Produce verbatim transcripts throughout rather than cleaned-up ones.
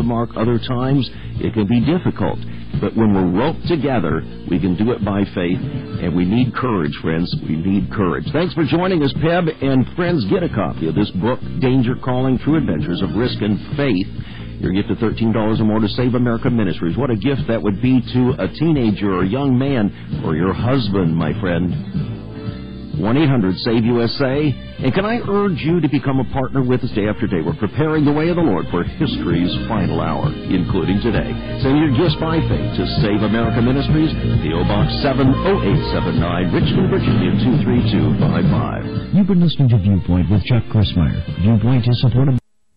the mark. Other times, it can be difficult. But when we're roped together, we can do it by faith, and we need courage, friends. We need courage. Thanks for joining us, Peb, and friends, get a copy of this book, Danger Calling, True Adventures of Risk and Faith. Your gift of thirteen dollars or more to Save America Ministries. What a gift that would be to a teenager or a young man or your husband, my friend. one eight hundred save U S A. And can I urge you to become a partner with us day after day? We're preparing the way of the Lord for history's final hour, including today. Send your gifts by faith to Save America Ministries, P O Box seven oh eight seven nine, Richmond, Virginia two three two five five. You've been listening to Viewpoint with Chuck Crismier. Viewpoint is supported.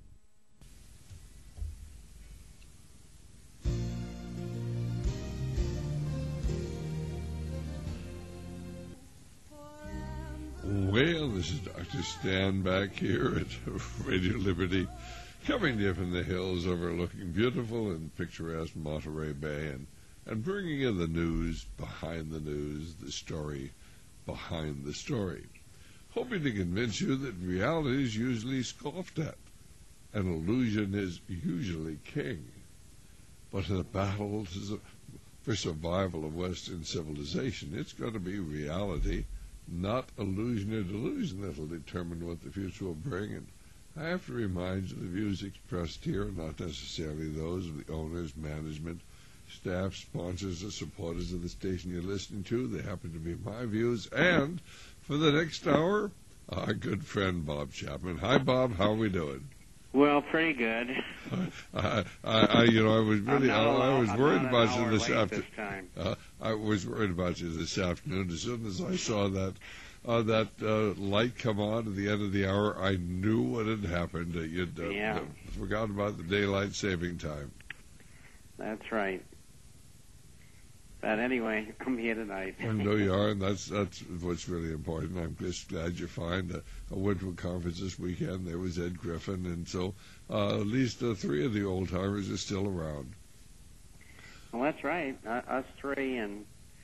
Well, this is Doctor Stan back here at Radio Liberty, coming to you from the hills overlooking beautiful and picturesque Monterey Bay, and, and bringing you the news behind the news, the story behind the story. Hoping to convince you that reality is usually scoffed at, and illusion is usually king. But in the battle for survival of Western civilization, it's going to be reality, not illusion or delusion, that will determine what the future will bring. And I have to remind you the views expressed here are not necessarily those of the owners, management, staff, sponsors, or supporters of the station you're listening to. They happen to be my views. And for the next hour, our good friend Bob Chapman. Hi, Bob. How are we doing? Well, pretty good. I, I, I, you know, I was really, I, I was I'm worried not about you this afternoon. Uh, I was worried about you this afternoon. As soon as I saw that uh, that uh, light come on at the end of the hour, I knew what had happened. Uh, you'd uh, yeah. uh, forgotten about the daylight saving time. That's right. But anyway, I'm here tonight. I know you are, and that's that's what's really important. I'm just glad you find a, a Windward conference this weekend. There was Ed Griffin, and so uh, at least uh, three of the old timers are still around. Well, that's right. Uh, us three, and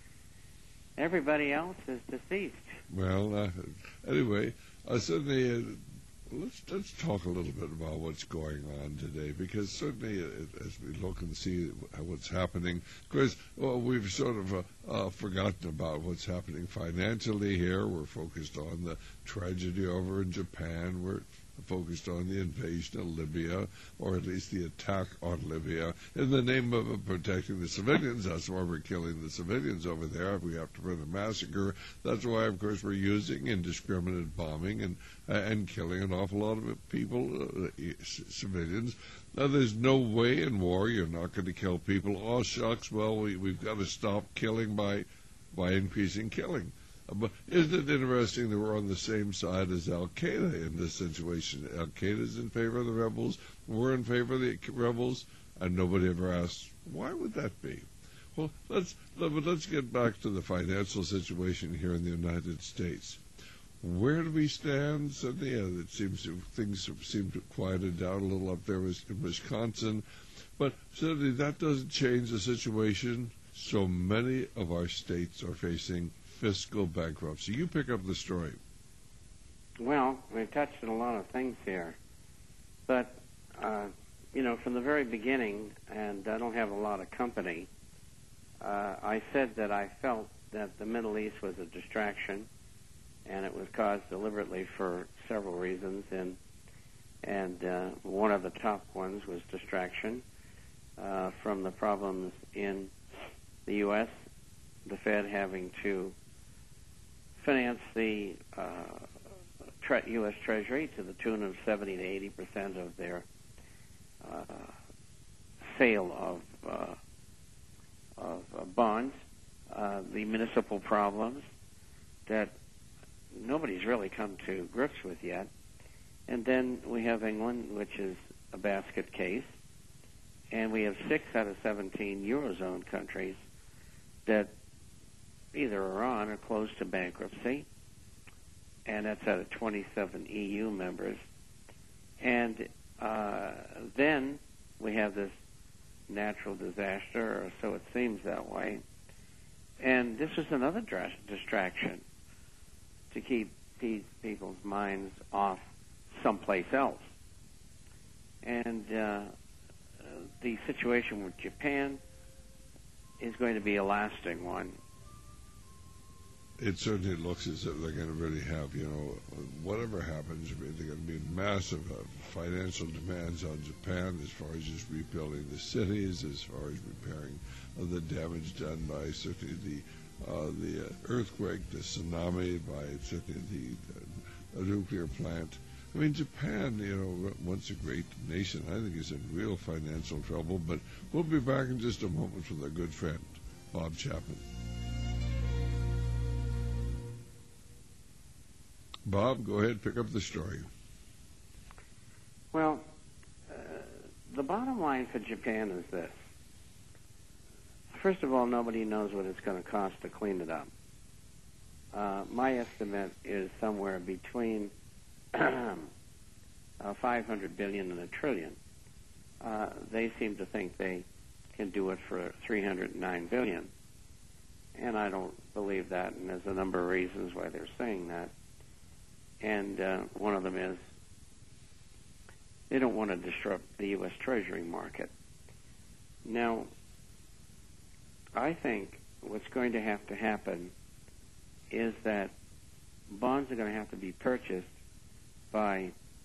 everybody else is deceased. Well, uh, anyway, uh, certainly, uh, let's let's talk a little bit about what's going on today, because certainly, uh, as we look and see what's happening, because well, we've sort of uh, uh, forgotten about what's happening financially here. We're focused on the tragedy over in Japan. We're focused on the invasion of Libya, or at least the attack on Libya, in the name of, of protecting the civilians. That's why we're killing the civilians over there. We have to prevent a massacre. That's why, of course, we're using indiscriminate bombing and uh, and killing an awful lot of people, uh, c- civilians. Now, there's no way in war you're not going to kill people. Oh, shucks, well, we, we've got to stop killing by by increasing killing. But isn't it interesting that we're on the same side as Al-Qaeda in this situation? Al-Qaeda's in favor of the rebels, we're in favor of the rebels, and nobody ever asks, why would that be? Well, let's let, let's get back to the financial situation here in the United States. Where do we stand? Cynthia, it seems to, things seem to have quieted down a little up there in Wisconsin, but certainly that doesn't change the situation. So many of our states are facing fiscal bankruptcy. You pick up the story. Well, we touched on a lot of things here. But, uh, you know, from the very beginning, and I don't have a lot of company, uh, I said that I felt that the Middle East was a distraction, and it was caused deliberately for several reasons, and and uh, one of the top ones was distraction uh, from the problems in the U S, the Fed having to finance the uh, tre- U S Treasury to the tune of seventy to eighty percent of their uh, sale of uh, of uh, bonds, uh, the municipal problems that nobody's really come to grips with yet, and then we have England, which is a basket case, and we have six out of seventeen Eurozone countries that either are on or close to bankruptcy, and that's out of twenty-seven E U members. And uh, then we have this natural disaster, or so it seems that way. And this is another dra- distraction to keep pe- people's minds off someplace else. And uh, the situation with Japan is going to be a lasting one. It certainly looks as if they're going to really have, you know, whatever happens, they're going to be massive uh, financial demands on Japan as far as just rebuilding the cities, as far as repairing uh, the damage done by certainly the uh, the uh, earthquake, the tsunami, by certainly the, the nuclear plant. I mean, Japan, you know, once a great nation, I think is in real financial trouble. But we'll be back in just a moment with our good friend, Bob Chapman. Bob, go ahead, pick up the story. Well, uh, the bottom line for Japan is this. First of all, nobody knows what it's going to cost to clean it up. Uh, my estimate is somewhere between uh, five hundred billion dollars and a trillion. Uh, they seem to think they can do it for three hundred nine billion dollars. And I don't believe that, and there's a number of reasons why they're saying that. And uh, one of them is they don't want to disrupt the U S Treasury market. Now, I think what's going to have to happen is that bonds are going to have to be purchased by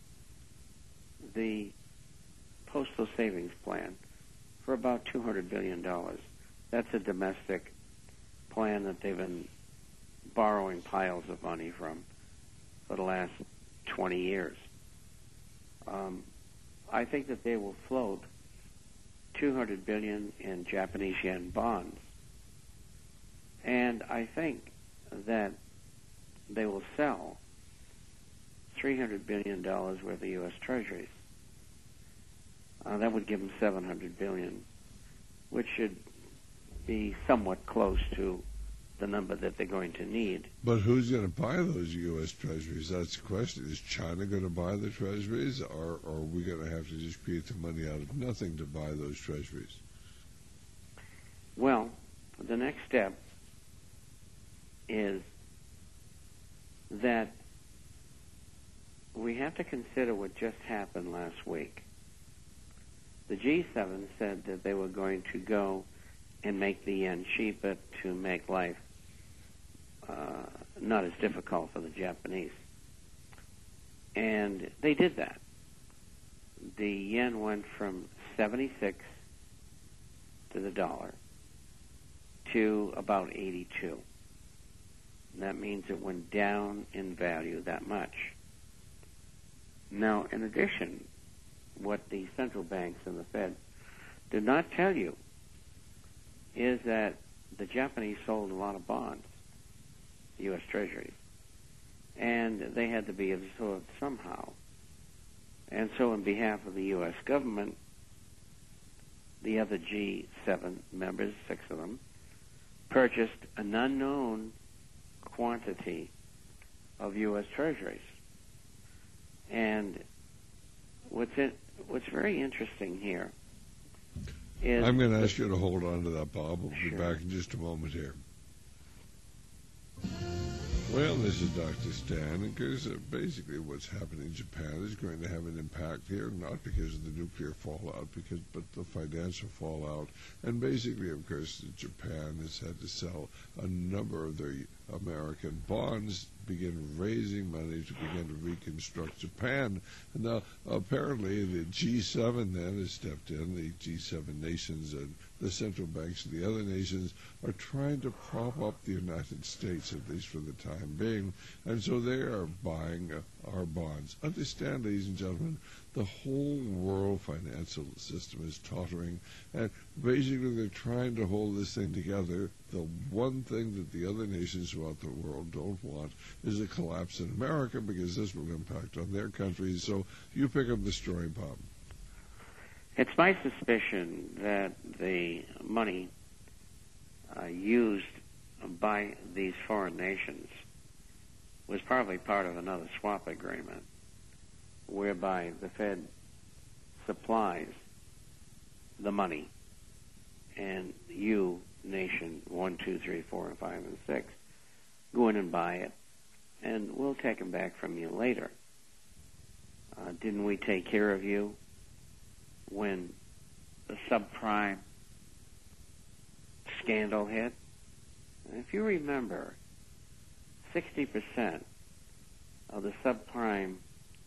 the Postal Savings Plan for about two hundred billion dollars. That's a domestic plan that they've been borrowing piles of money from for the last twenty years. Um, I think that they will float two hundred billion dollars in Japanese yen bonds. And I think that they will sell three hundred billion dollars worth of U S Treasuries. Uh, that would give them seven hundred billion dollars, which should be somewhat close to the number that they're going to need. But who's going to buy those U S Treasuries? That's the question. Is China going to buy the Treasuries, or, or are we going to have to just create the money out of nothing to buy those Treasuries? Well, the next step is that we have to consider what just happened last week. The G seven said that they were going to go and make the yen cheaper to make life uh, not as difficult for the Japanese. And they did that. The yen went from seventy-six to the dollar to about eighty-two. And that means it went down in value that much. Now, in addition, what the central banks and the Fed did not tell you is that the Japanese sold a lot of bonds, U S Treasuries, and they had to be absorbed somehow. And so on behalf of the U S government, the other G seven members, six of them, purchased an unknown quantity of U S Treasuries. And what's in, what's very interesting here is... I'm going to ask you to hold on to that, Bob. We'll Sure. be back in just a moment here. Well, this is Doctor Stan, and because uh, basically what's happening in Japan is going to have an impact here, not because of the nuclear fallout, because but the financial fallout. And basically, of course, Japan has had to sell a number of their American bonds, begin raising money to begin to reconstruct Japan. And now, apparently, the G seven then has stepped in, the G seven nations and the central banks of the other nations are trying to prop up the United States, at least for the time being. And so they are buying uh, our bonds. Understand, ladies and gentlemen, the whole world financial system is tottering, and basically they're trying to hold this thing together. The one thing that the other nations throughout the world don't want is a collapse in America, because this will impact on their countries. So you pick up the story, Bob. It's my suspicion that the money uh, used by these foreign nations was probably part of another swap agreement whereby the Fed supplies the money and you, nation one, two, three, four, and five, and six, go in and buy it, and we'll take them back from you later. Uh, didn't we take care of you when the subprime scandal hit. And if you remember, sixty percent of the subprime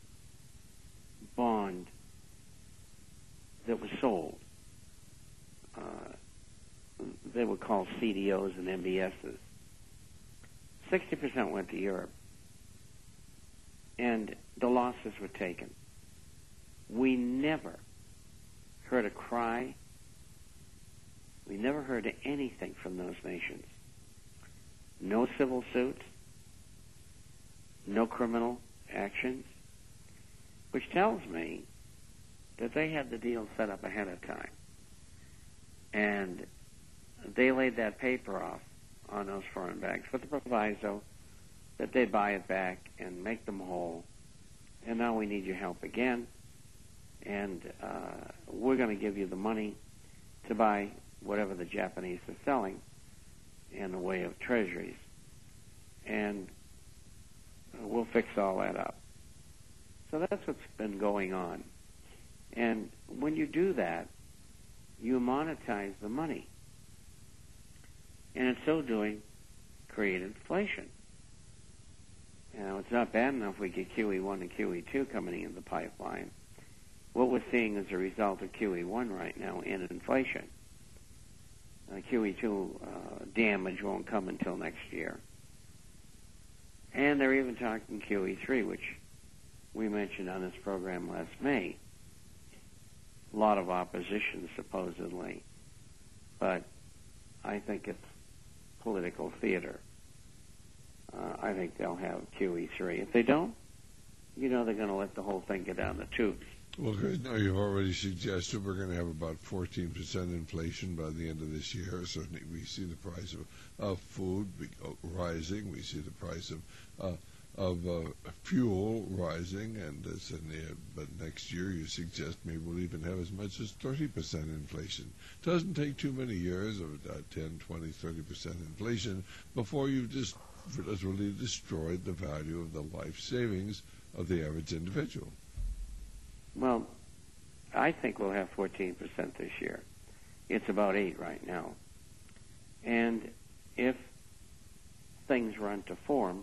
bond that was sold, uh, they were called C D Os and M B Ss. sixty percent went to Europe, and the losses were taken. We never heard a cry. We never heard anything from those nations. No civil suits, no criminal actions, which tells me that they had the deal set up ahead of time. And they laid that paper off on those foreign banks with the proviso that they'd buy it back and make them whole. And now we need your help again. And uh, we're going to give you the money to buy whatever the Japanese are selling in the way of treasuries. And we'll fix all that up. So that's what's been going on. And when you do that, you monetize the money. And in so doing, create inflation. Now, it's not bad enough we get Q E one and Q E two coming in the pipeline. What we're seeing as a result of Q E one right now in inflation. Uh, Q E two uh, damage won't come until next year. And they're even talking Q E three, which we mentioned on this program last May. A lot of opposition, supposedly. But I think it's political theater. Uh, I think they'll have Q E three. If they don't, you know they're going to let the whole thing get down the tubes. Well, good. Now, you've already suggested we're going to have about fourteen percent inflation by the end of this year. Certainly, we see the price of, of food rising. We see the price of uh, of uh, fuel rising, and uh, certainly, uh, but next year you suggest maybe we'll even have as much as thirty percent inflation. It doesn't take too many years of uh, ten, twenty, thirty percent inflation before you've just literally destroyed the value of the life savings of the average individual. Well, I think we'll have fourteen percent this year. It's about eight right now. And if things run to form,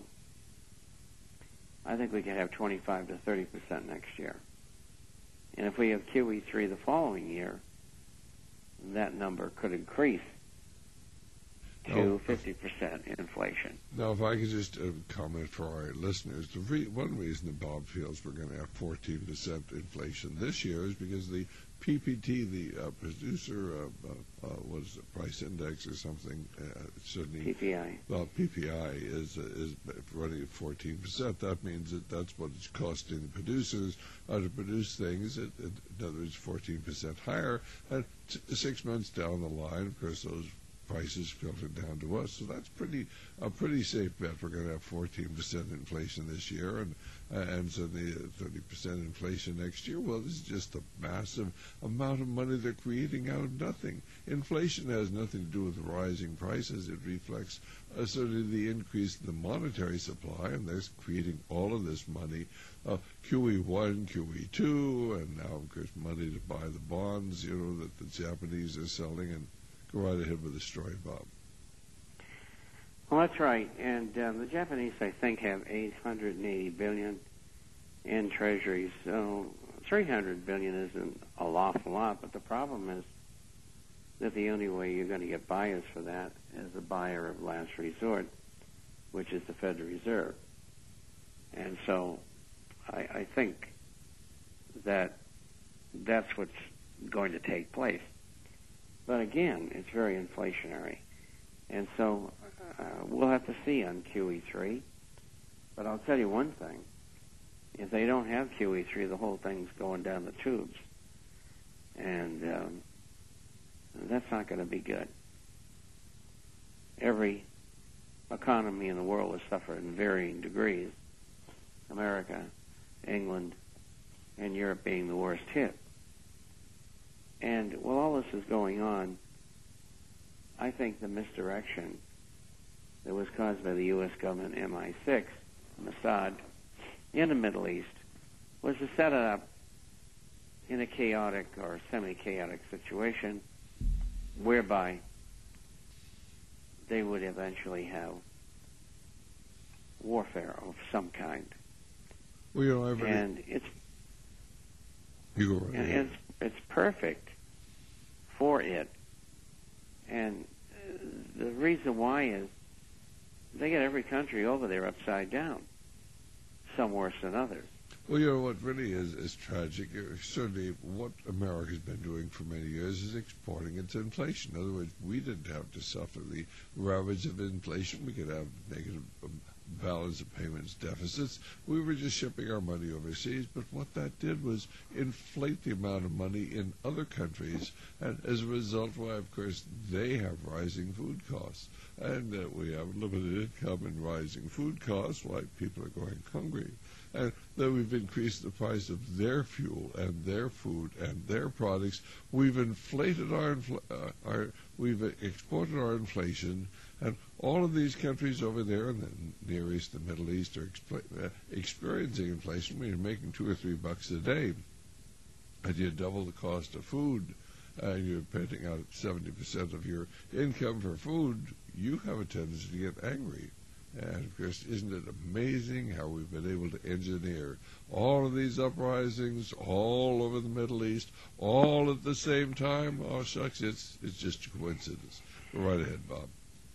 I think we could have twenty-five to thirty percent next year. And if we have Q E three the following year, that number could increase to now, fifty percent inflation. Now, if I could just uh, comment for our listeners, the re- one reason that Bob feels we're going to have fourteen percent inflation this year is because the P P T, the uh, producer, uh, uh, uh, what is it, price index or something, uh, certainly P P I. Well, P P I is uh, is running at fourteen percent. That means that that's what it's costing the producers uh, to produce things. It, it, in other words, fourteen percent higher. And t- six months down the line, of course, those prices filter down to us. So that's pretty a pretty safe bet. We're going to have fourteen percent inflation this year, and uh, and so the thirty percent inflation next year. Well, this is just a massive amount of money they're creating out of nothing. Inflation has nothing to do with the rising prices. It reflects uh, sort of the increase in the monetary supply, and they're creating all of this money. Uh, Q E one, Q E two, and now, of course, money to buy the bonds, you know, that the Japanese are selling. And go right ahead with the story, Bob. Well, that's right. And um, the Japanese, I think, have eight hundred eighty billion dollars in treasuries. So three hundred billion dollars isn't a awful lot, but the problem is that the only way you're going to get buyers for that is a buyer of last resort, which is the Federal Reserve. And so I, I think that that's what's going to take place. But again, it's very inflationary. And so uh, we'll have to see on Q E three. But I'll tell you one thing. If they don't have Q E three, the whole thing's going down the tubes. And um, that's not going to be good. Every economy in the world has suffered in varying degrees. America, England, and Europe being the worst hit. And while all this is going on, I think the misdirection that was caused by the U S government, M I six, Mossad, in the Middle East, was to set it up in a chaotic or semi-chaotic situation whereby they would eventually have warfare of some kind. Well, you know, I've and it's you go right and ahead. it's it's perfect for it. And uh, the reason why is they get every country over there upside down, some worse than others. Well, you know, what really is, is tragic, uh, certainly what America's been doing for many years is exporting its inflation. In other words, we didn't have to suffer the ravage of inflation. We could have negative um, balance of payments deficits. We were just shipping our money overseas, but what that did was inflate the amount of money in other countries, and as a result, why, of course, they have rising food costs. And uh, we have limited income and rising food costs, why people are going hungry. And then we've increased the price of their fuel and their food and their products. We've inflated our, infl- uh, our we've exported our inflation, and all of these countries over there in the Near East, the Middle East, are expl- uh, experiencing inflation. We're making two or three bucks a day, and you double the cost of food, and you're paying out seventy percent of your income for food. You have a tendency to get angry. And, of course, isn't it amazing how we've been able to engineer all of these uprisings all over the Middle East, all at the same time? Oh, shucks, it's it's just a coincidence. Go right ahead, Bob.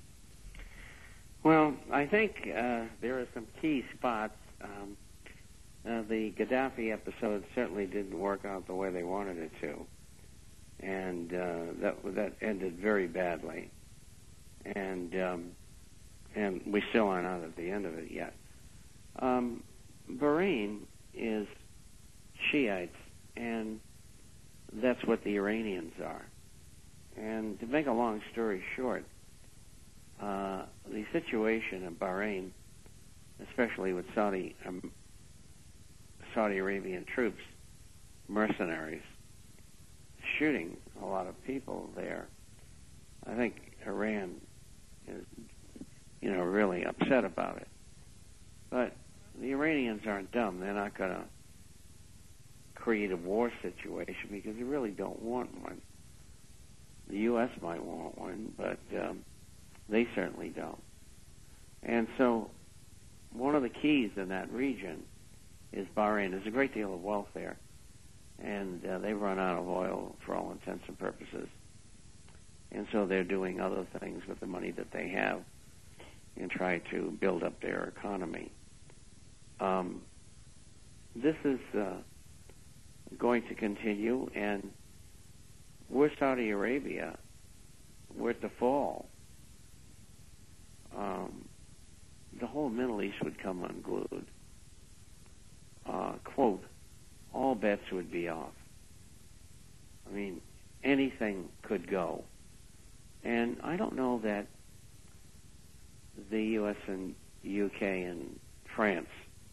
Well, I think uh, there are some key spots. Um, uh, the Gaddafi episode certainly didn't work out the way they wanted it to, and uh, that that ended very badly. And um, and we still aren't out at the end of it yet. Um, Bahrain is Shiites, and that's what the Iranians are. And to make a long story short, uh, the situation in Bahrain, especially with Saudi um, Saudi Arabian troops, mercenaries, shooting a lot of people there, I think Iran is, you know, really upset about it. But the Iranians aren't dumb. They're not going to create a war situation because they really don't want one. The U S might want one, but um, they certainly don't. And so one of the keys in that region is Bahrain. There's a great deal of wealth there, and uh, they've run out of oil for all intents and purposes. And so they're doing other things with the money that they have and try to build up their economy. Um, this is uh, going to continue, and we're Saudi Arabia. We're at the fall. Um, the whole Middle East would come unglued. Uh, quote, all bets would be off. I mean, anything could go. And I don't know that the U S and U K and France,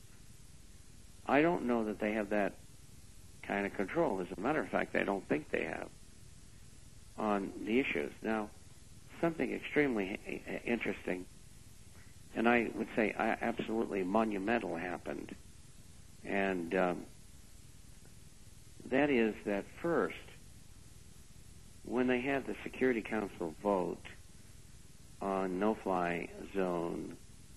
I don't know that they have that kind of control. As a matter of fact, I don't think they have on the issues. Now, something extremely interesting, and I would say absolutely monumental happened, and um, that is that first, when they had the Security Council vote on no-fly zone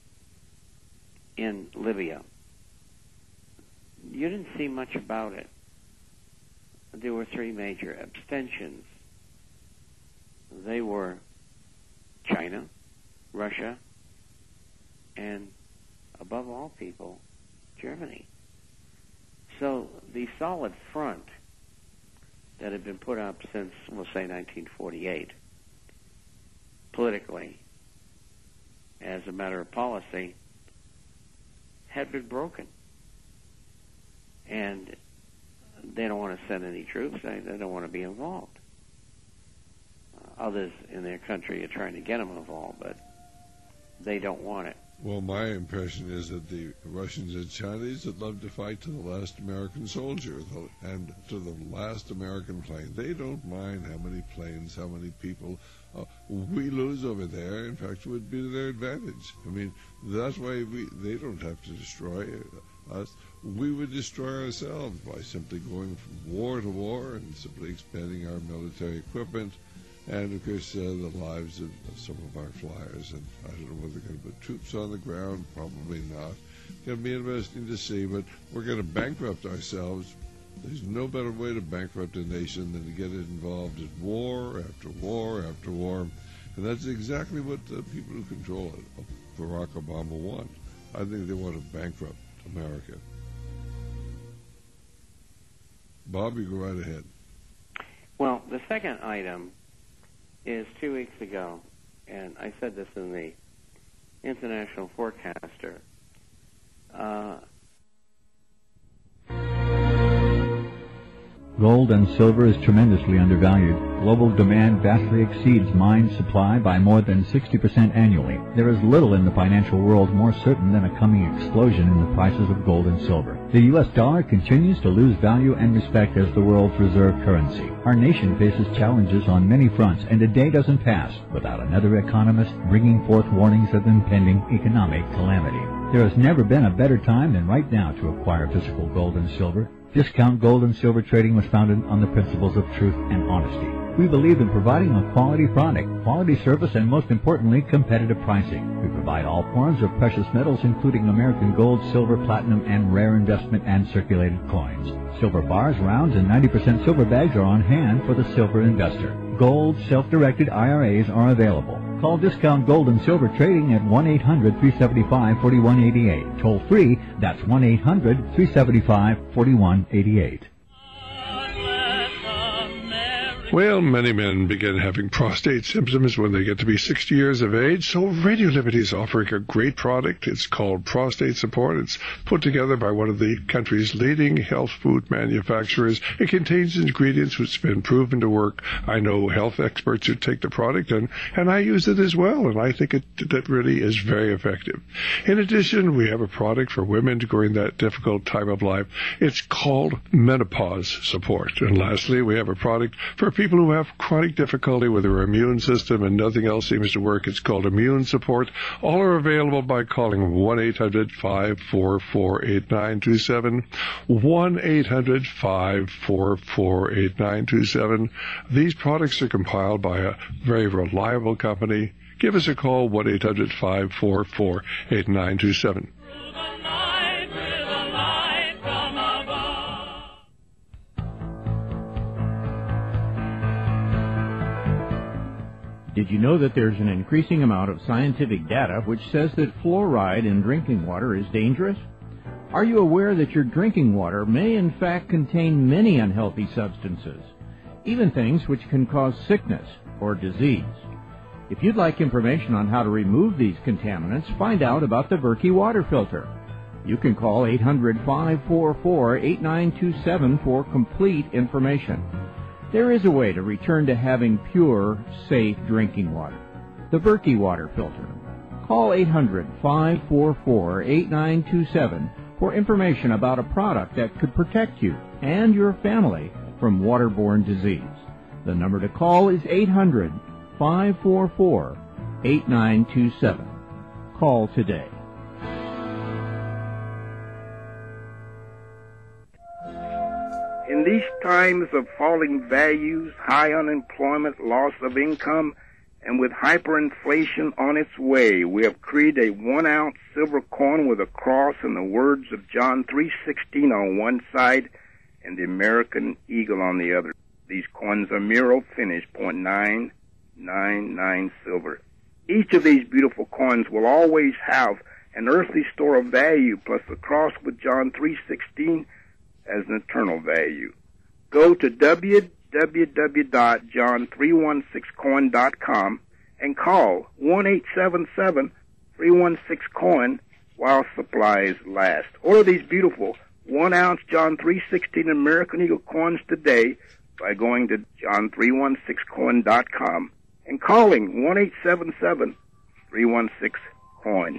in Libya, you didn't see much about it. There were three major abstentions. They were China, Russia, and above all people, Germany. So the solid front that had been put up since, we'll say, nineteen forty-eight, politically, as a matter of policy, had been broken. And they don't want to send any troops. They, they don't want to be involved. Uh, others in their country are trying to get them involved, but they don't want it. Well, my impression is that the Russians and Chinese would love to fight to the last American soldier and to the last American plane. They don't mind how many planes, how many people uh, we lose over there. In fact, it would be to their advantage. I mean, that's why we they don't have to destroy us, we would destroy ourselves by simply going from war to war and simply expanding our military equipment and, of course, uh, the lives of, of some of our flyers. And I don't know whether they're going to put troops on the ground. Probably not. It's going to be interesting to see, but we're going to bankrupt ourselves. There's no better way to bankrupt a nation than to get it involved in war after war after war. And that's exactly what the people who control it, Barack Obama, want. I think they want to bankrupt America. Bob, you go right ahead. Well, the second item is two weeks ago, and I said this in the International Forecaster. Uh, Gold and silver is tremendously undervalued. Global demand vastly exceeds mine supply by more than sixty percent annually. There is little in the financial world more certain than a coming explosion in the prices of gold and silver. The U S dollar continues to lose value and respect as the world's reserve currency. Our nation faces challenges on many fronts, and a day doesn't pass without another economist bringing forth warnings of impending economic calamity. There has never been a better time than right now to acquire physical gold and silver. Discount Gold and Silver Trading was founded on the principles of truth and honesty. We believe in providing a quality product, quality service, and most importantly, competitive pricing. We provide all forms of precious metals, including American gold, silver, platinum, and rare investment and circulated coins. Silver bars, rounds, and ninety percent silver bags are on hand for the silver investor. Gold self-directed I R As are available. Call Discount Gold and Silver Trading at one eight hundred, three seven five, four one eight eight. Toll free, that's one eight hundred, three seven five, four one eight eight. Well, many men begin having prostate symptoms when they get to be sixty years of age, so Radio Liberty is offering a great product. It's called Prostate Support. It's put together by one of the country's leading health food manufacturers. It contains ingredients which have been proven to work. I know health experts who take the product, and, and I use it as well, and I think it that really is very effective. In addition, we have a product for women during that difficult time of life. It's called Menopause Support. And lastly, we have a product for people who have chronic difficulty with their immune system and nothing else seems to work. It's called Immune Support. All are available by calling one eight hundred, five four four, eight nine two seven, one eight hundred, five four four, eight nine two seven. These products are compiled by a very reliable company. Give us a call, one eight hundred, five four four, eight nine two seven. Did you know that there's an increasing amount of scientific data which says that fluoride in drinking water is dangerous? Are you aware that your drinking water may in fact contain many unhealthy substances, even things which can cause sickness or disease? If you'd like information on how to remove these contaminants, find out about the Berkey water filter. You can call eight hundred, five four four, eight nine two seven for complete information. There is a way to return to having pure, safe drinking water. The Berkey water filter. Call eight hundred, five four four, eight nine two seven for information about a product that could protect you and your family from waterborne disease. The number to call is eight hundred, five four four, eight nine two seven. Call today. In these times of falling values, high unemployment, loss of income, and with hyperinflation on its way, we have created a one-ounce silver coin with a cross and the words of John three sixteen on one side and the American eagle on the other. These coins are Miro finish, point nine nine nine silver. Each of these beautiful coins will always have an earthly store of value, plus the cross with John three sixteen as an eternal value. Go to w w w dot john three one six coin dot com and call one eight seven seven, three one six coin while supplies last. Order these beautiful one-ounce John three sixteen American Eagle coins today by going to john three one six coin dot com and calling one eight seven seven, three one six coin.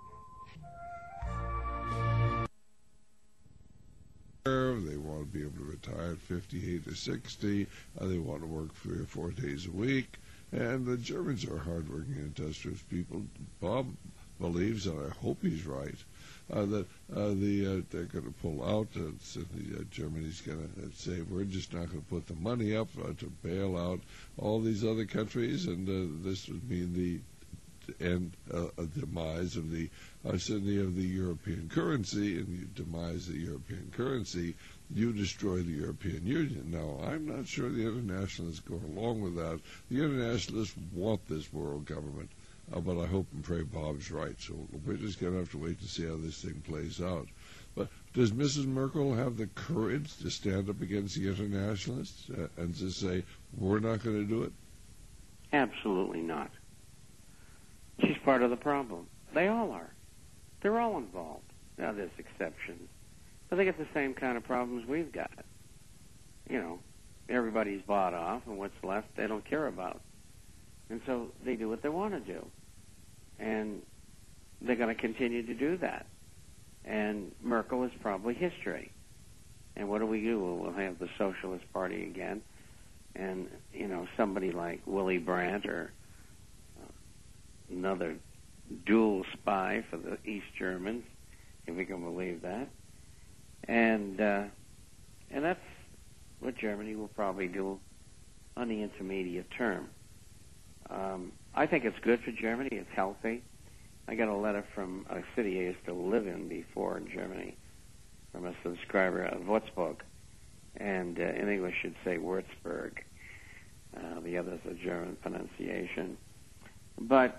They want to be able to retire at fifty-eight or sixty. Uh, they want to work three or four days a week. And the Germans are hardworking, industrious people. Bob, believes, and I hope he's right, uh, that uh, the uh, they're going to pull out. Uh, so the, uh, Germany's going to say we're just not going to put the money up uh, to bail out all these other countries, and uh, this would mean the end uh, a demise of the uh, certainly of the European currency, and you demise the European currency, you destroy the European Union. Now, I'm not sure the internationalists go along with that. The internationalists want this world government, uh, but I hope and pray Bob's right. So we're just going to have to wait to see how this thing plays out. But does Missus Merkel have the courage to stand up against the internationalists uh, and to say, we're not going to do it? Absolutely not. She's part of the problem. They all are. They're all involved. Now, there's exceptions. But they get the same kind of problems we've got. You know, everybody's bought off, and what's left they don't care about. And so they do what they want to do. And they're going to continue to do that. And Merkel is probably history. And what do we do? We'll have the Socialist Party again. And, you know, somebody like Willy Brandt or another dual spy for the East Germans, if we can believe that. And uh, and that's what Germany will probably do on the intermediate term. Um, I think it's good for Germany. It's healthy. I got a letter from a city I used to live in before in Germany from a subscriber of Würzburg, and uh, in English should say Würzburg. Uh, the other is a German pronunciation. But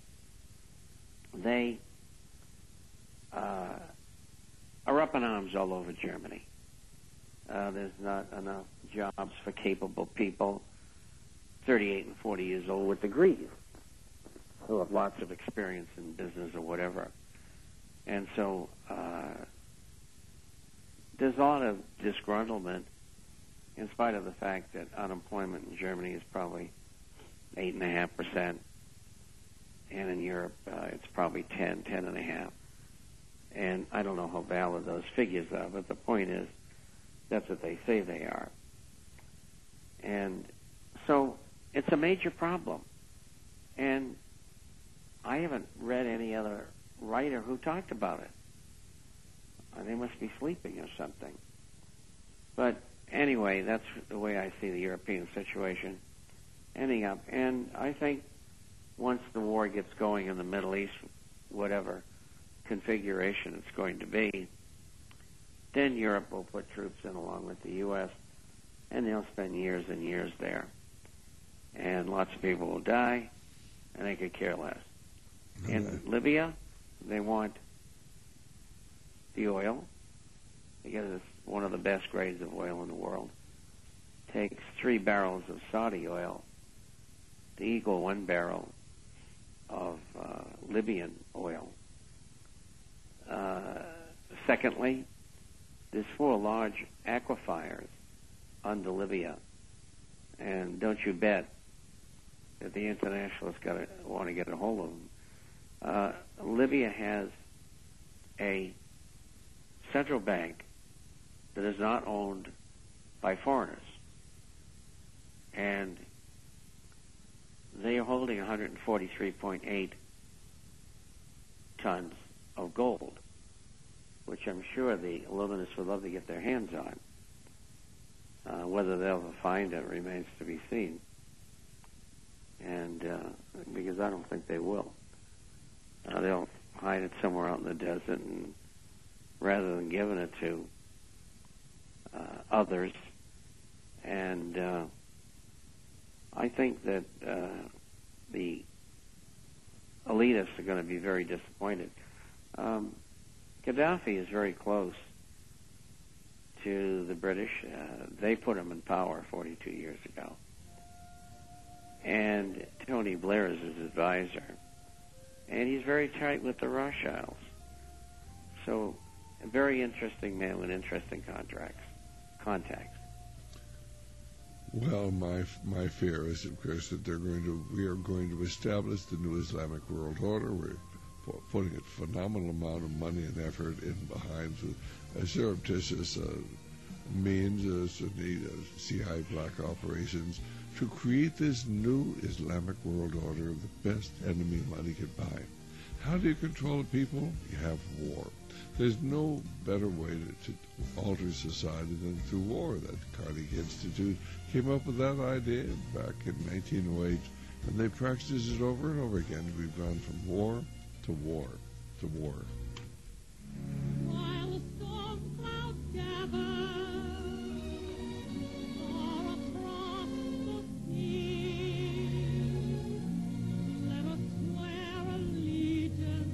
they uh, are up in arms all over Germany. Uh, there's not enough jobs for capable people, thirty-eight and forty years old with degrees, who have lots of experience in business or whatever. And so uh, there's a lot of disgruntlement in spite of the fact that unemployment in Germany is probably eight point five percent. And in Europe, uh, it's probably ten, ten and a half. And I don't know how valid those figures are, but the point is, that's what they say they are. And so it's a major problem. And I haven't read any other writer who talked about it. Uh, they must be sleeping or something. But anyway, that's the way I see the European situation ending up. And I think once the war gets going in the Middle East, whatever configuration it's going to be, then Europe will put troops in along with the U S, and they'll spend years and years there. And lots of people will die, and they could care less. Okay. In Libya, they want the oil, because it's one of the best grades of oil in the world. Takes three barrels of Saudi oil to equal one barrel of uh, Libyan oil. Uh, secondly, there's four large aquifers under Libya, and don't you bet that the internationalists got to want to get a hold of them. Uh, Libya has a central bank that is not owned by foreigners, and they are holding one hundred forty-three point eight tons of gold, which I'm sure the Illuminists would love to get their hands on. Uh, whether they'll find it remains to be seen, and uh, because I don't think they will. Uh, they'll hide it somewhere out in the desert, and rather than giving it to uh, others. And uh, I think that uh, the elitists are going to be very disappointed. Um, Gaddafi is very close to the British. Uh, they put him in power forty-two years ago. And Tony Blair is his advisor. And he's very tight with the Rothschilds. So, a very interesting man with interesting contracts, contacts. Well, my my fear is, of course, that they're going to we are going to establish the new Islamic world order. We're putting a phenomenal amount of money and effort in behind a surreptitious uh, means, uh, certainly uh, C I A black operations, to create this new Islamic world order of the best enemy money could buy. How do you control the people? You have war. There's no better way to, to alter society than through war. That Carnegie Institute came up with that idea back in nineteen oh eight, and they practiced it over and over again. We've gone from war to war to war. While the storm clouds gather far across the sea, let us swear allegiance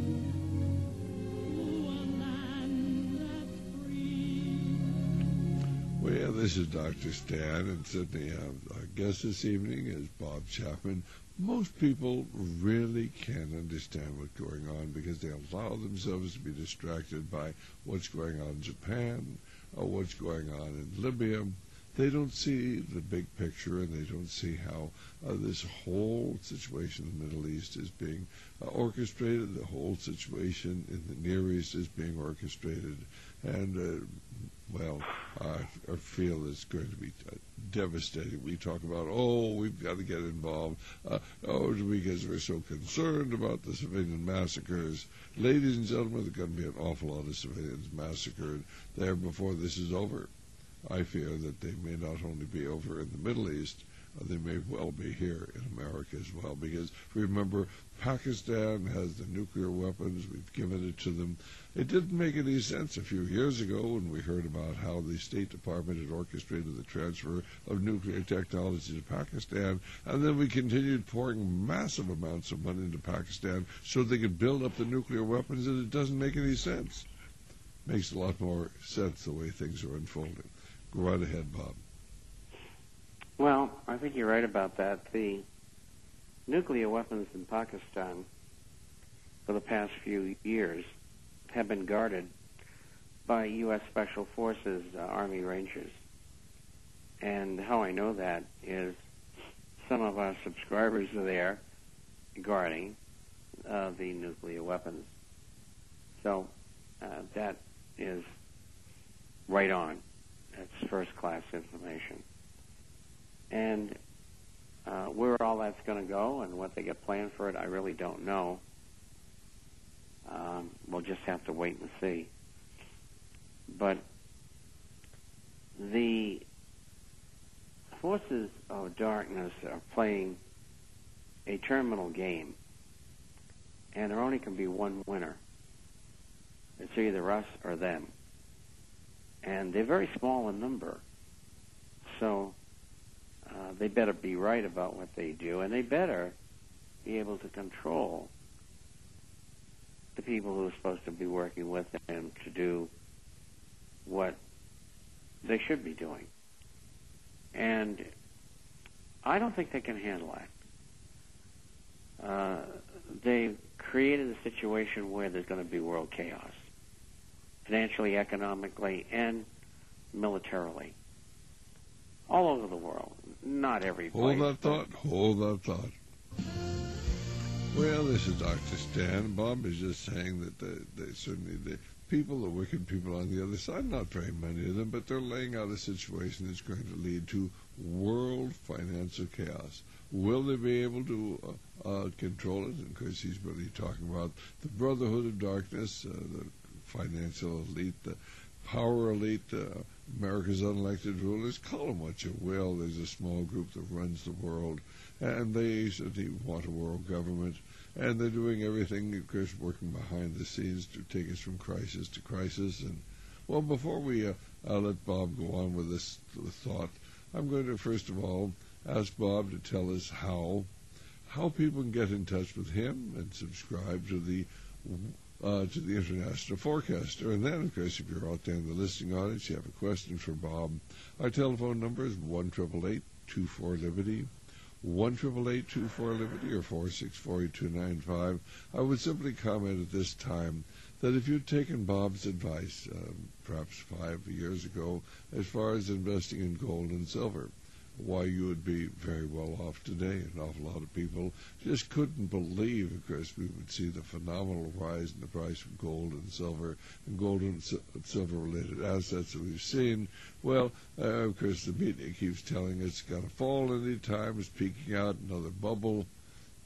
to a land that's free. Well, yeah, this is Doctor Stan, and certainly uh, our guest this evening is Bob Chapman. Most people really can't understand what's going on because they allow themselves to be distracted by what's going on in Japan or what's going on in Libya. They don't see the big picture, and they don't see how uh, this whole situation in the Middle East is being uh, orchestrated, the whole situation in the Near East is being orchestrated, and uh, well, I, I feel it's going to be uh, devastating. We talk about, oh, we've got to get involved. Uh, oh, because we're so concerned about the civilian massacres. Ladies and gentlemen, there's going to be an awful lot of civilians massacred there before this is over. I fear that they may not only be over in the Middle East, uh, they may well be here in America as well. Because remember, Pakistan has the nuclear weapons. We've given it to them. It didn't make any sense a few years ago when we heard about how the State Department had orchestrated the transfer of nuclear technology to Pakistan, and then we continued pouring massive amounts of money into Pakistan so they could build up the nuclear weapons, and it doesn't make any sense. Makes a lot more sense the way things are unfolding. Go right ahead, Bob. Well, I think you're right about that. The nuclear weapons in Pakistan for the past few years have been guarded by U S Special Forces uh, Army Rangers. And how I know that is some of our subscribers are there guarding uh, the nuclear weapons. So uh, that is right on. That's first-class information. And uh, where all that's going to go and what they get planned for it, I really don't know. Um, we'll just have to wait and see. But the forces of darkness are playing a terminal game, and there only can be one winner. It's either us or them. And they're very small in number. So uh, they better be right about what they do, and they better be able to control the people who are supposed to be working with them to do what they should be doing. And I don't think they can handle that. Uh, they've created a situation where there's going to be world chaos, financially, economically, and militarily. All over the world. Not every place. Hold that thought. Hold that thought. Well, this is Doctor Stan. Bob is just saying that they, they certainly, the people, the wicked people on the other side, not very many of them, but they're laying out a situation that's going to lead to world financial chaos. Will they be able to uh, uh, control it? And of course, he's really talking about the Brotherhood of Darkness, uh, the financial elite, the power elite, uh, America's unelected rulers. Call them what you will. There's a small group that runs the world, and they certainly want a world government, and they're doing everything, of course, working behind the scenes to take us from crisis to crisis. And, well, before we uh, uh, let Bob go on with this thought, I'm going to, first of all, ask Bob to tell us how how people can get in touch with him and subscribe to the uh, to the International Forecaster. And then, of course, if you're out there in the listening audience, you have a question for Bob, our telephone number is one eight eight eight, two four, Liberty, one eight eight eight, two four, Liberty, or four six four, eight two nine five. I would simply comment at this time that if you'd taken Bob's advice, um, perhaps five years ago, as far as investing in gold and silver, why you would be very well off today. An awful lot of people just couldn't believe, of course, we would see the phenomenal rise in the price of gold and silver and gold and silver-related assets that we've seen. Well, uh, of course, the media keeps telling us it's going to fall any time, it's peaking out, another bubble.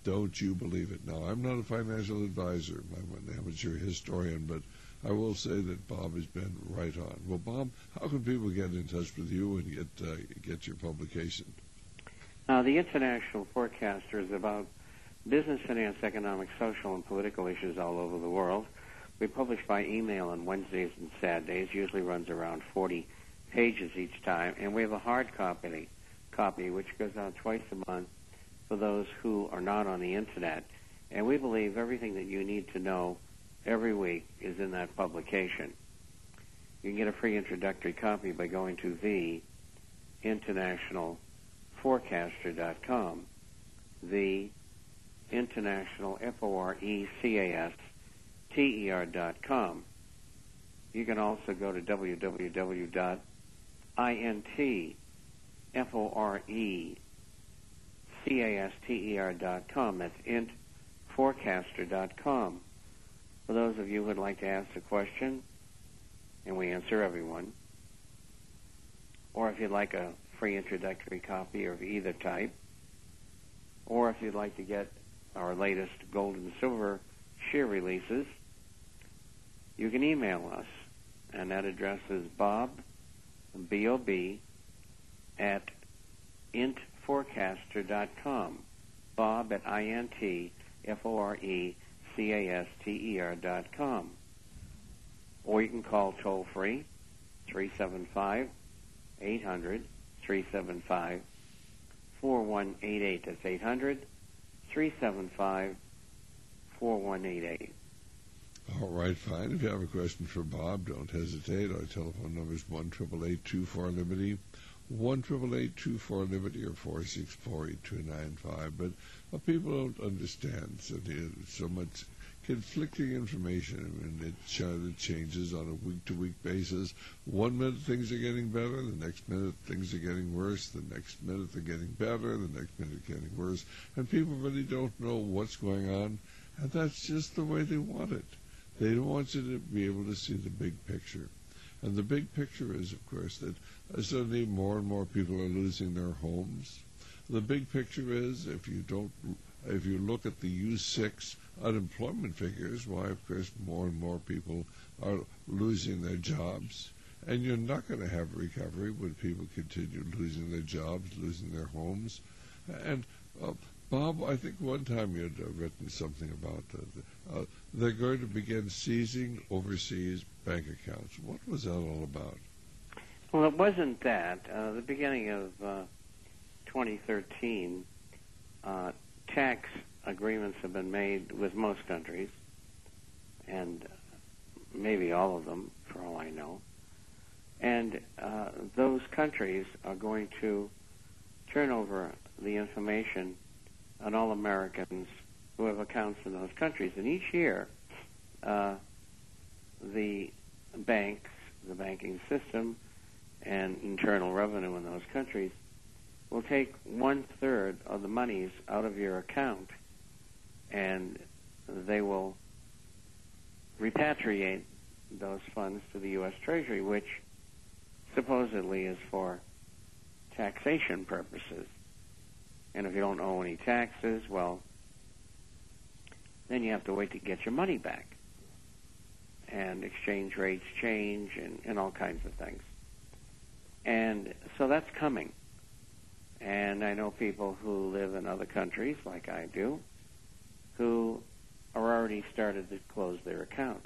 Don't you believe it? Now, I'm not a financial advisor. I'm an amateur historian, but I will say that Bob has been right on. Well, Bob, how can people get in touch with you and get uh, get your publication? Uh, the International Forecaster is about business, finance, economic, social, and political issues all over the world. We publish by email on Wednesdays and Saturdays. Usually runs around forty pages each time, and we have a hard copy, copy which goes out twice a month for those who are not on the Internet. And we believe everything that you need to know every week is in that publication. You can get a free introductory copy by going to the international forecaster dot com. The International, F O R E C A S T E R dot com. You can also go to w w w dot int f o r e c a s t e r dot com. That's int forecaster dot com. For those of you who would like to ask a question, and we answer everyone, or if you'd like a free introductory copy of either type, or if you'd like to get our latest gold and silver share releases, you can email us, and that address is bob, B O B, at int forecaster dot com. Bob at I N T F O R E C A S T E R dot com. Or you can call toll-free, three seven five, eight hundred, three seven five, four one eight eight. That's eight hundred, three seven five, four one eight eight. All right, fine. If you have a question for Bob, don't hesitate. Our telephone number is one eight eight eight, two four, Liberty, one eight eight eight, two four, Liberty, or four six four, eight two nine five. But what people don't understand, so there's so much conflicting information, and it, uh, it changes on a week-to-week basis. One minute things are getting better, the next minute things are getting worse, the next minute they're getting better, the next minute getting worse, and people really don't know what's going on, and that's just the way they want it. They don't want you to be able to see the big picture. And the big picture is, of course, that uh, suddenly more and more people are losing their homes. The big picture is, if you don't, if you look at the U six unemployment figures, why, of course, more and more people are losing their jobs. And you're not going to have recovery when people continue losing their jobs, losing their homes. And uh, Bob, I think one time you had uh, written something about uh, uh, they're going to begin seizing overseas bank accounts. What was that all about? Well, it wasn't that. Uh, the beginning of uh, twenty thirteen, uh, tax agreements have been made with most countries, and maybe all of them, for all I know. And uh, those countries are going to turn over the information on all Americans who have accounts in those countries. And each year, uh, the banks, the banking system, and internal revenue in those countries will take one-third of the monies out of your account, and they will repatriate those funds to the U S Treasury, which supposedly is for taxation purposes. And if you don't owe any taxes, well, then you have to wait to get your money back. And exchange rates change and, and all kinds of things. And so that's coming. And I know people who live in other countries, like I do, who are already started to close their accounts.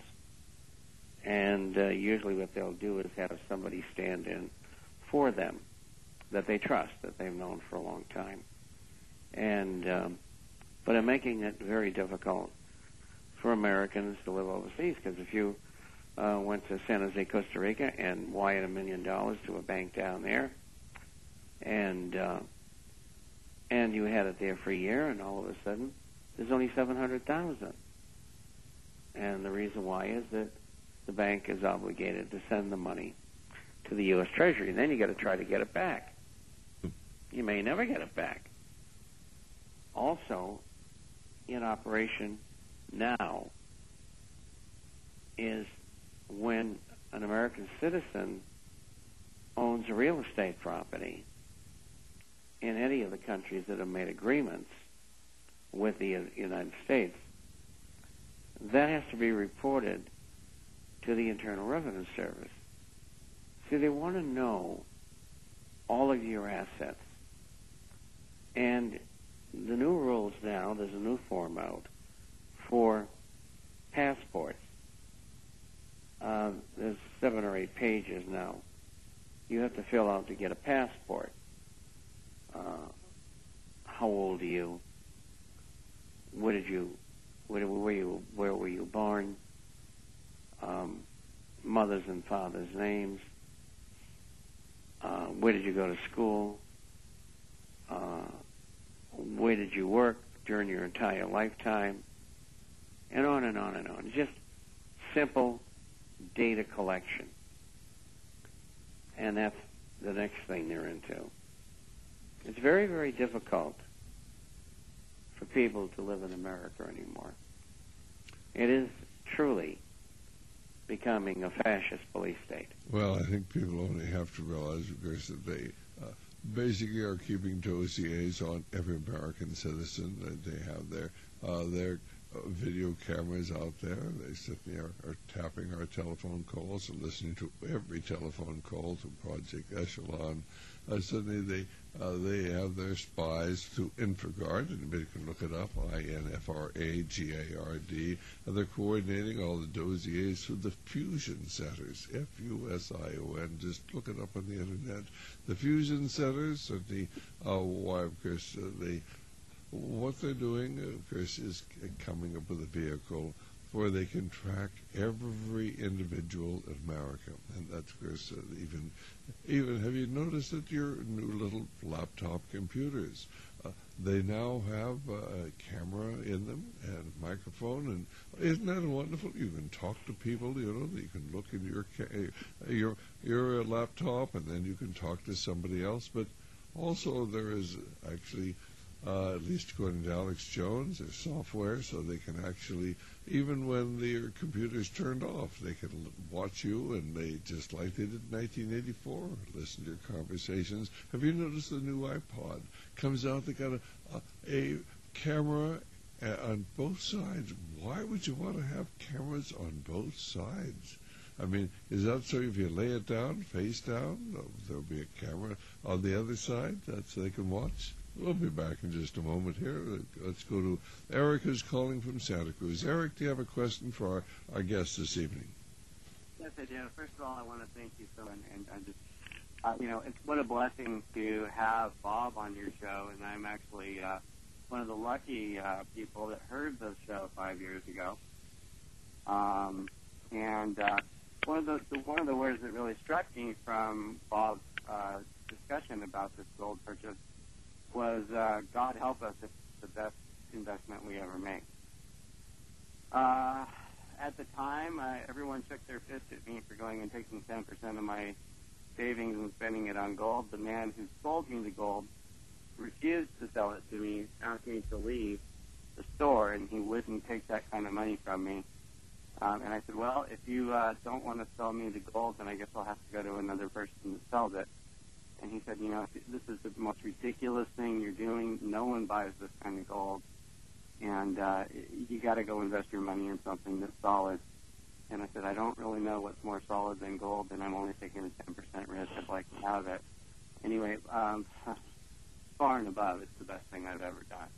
And uh, usually what they'll do is have somebody stand in for them that they trust, that they've known for a long time. And um, but I'm making it very difficult for Americans to live overseas, because if you uh, went to San Jose, Costa Rica, and wired a million dollars to a bank down there, and uh, and you had it there for a year, and all of a sudden there's only seven hundred thousand, and the reason why is that the bank is obligated to send the money to the U S Treasury, and then you got to try to get it back. You may never get it back. Also, in operation now is when an American citizen owns a real estate property in any of the countries that have made agreements with the United States, that has to be reported to the Internal Revenue Service. See, they want to know all of your assets. And the new rules now, there's a new form out for passports. Uh, there's seven or eight pages now. You have to fill out to get a passport. Uh, how old are you? Where did you, where were you, where were you born? Um, mothers and fathers' names. Uh, where did you go to school? Uh, where did you work during your entire lifetime? And on and on and on. Just simple data collection. And that's the next thing they're into. It's very, very difficult for people to live in America anymore. It is truly becoming a fascist police state. Well, I think people only have to realize, of course, that they uh, basically are keeping dossiers on every American citizen. That they have their uh, their uh, video cameras out there. They sit there, are tapping our telephone calls and listening to every telephone call to Project Echelon. Uh, suddenly they uh, they have their spies through Infragard, and anybody can look it up, I N F R A G A R D, and they're coordinating all the dossiers through the fusion centers, F U S I O N. Just look it up on the internet. The fusion centers, and the uh, why, of course, uh, they what they're doing, of course, is coming up with a vehicle where they can track every individual in America. And that's, of course, uh, even, even, have you noticed that your new little laptop computers, uh, they now have uh, a camera in them and a microphone, and isn't that wonderful? You can talk to people, you know, you can look in your, ca- your, your uh, laptop, and then you can talk to somebody else. But also there is actually, Uh, at least according to Alex Jones, there's software so they can actually, even when their computer's turned off, they can l- watch you, and they, just like they did in nineteen eighty-four, listen to your conversations. Have you noticed the new iPod comes out? They got a, a, a camera uh, on both sides. Why would you want to have cameras on both sides? I mean, is that so if you lay it down, face down, there'll be a camera on the other side that so they can watch? We'll be back in just a moment here. Let's go to Eric, who's calling from Santa Cruz. Eric, do you have a question for our, our guest this evening? Yes, I do. First of all, I want to thank you so, and, and I just, uh, you know, it's what a blessing to have Bob on your show, and I'm actually uh, one of the lucky uh, people that heard the show five years ago. Um, and uh, one of the, the one of the words that really struck me from Bob's uh, discussion about this gold purchase was uh, God help us, it's the best investment we ever make. Uh, at the time, uh, everyone shook their fist at me for going and taking ten percent of my savings and spending it on gold. The man who sold me the gold refused to sell it to me, asked me to leave the store, and he wouldn't take that kind of money from me. Um, and I said, well, if you uh, don't want to sell me the gold, then I guess I'll have to go to another person that sells it. And he said, you know, this is the most ridiculous thing you're doing. No one buys this kind of gold. And uh, you got to go invest your money in something that's solid. And I said, I don't really know what's more solid than gold, and I'm only taking a ten percent risk. I'd like to have it. Anyway, um, far and above, it's the best thing I've ever done.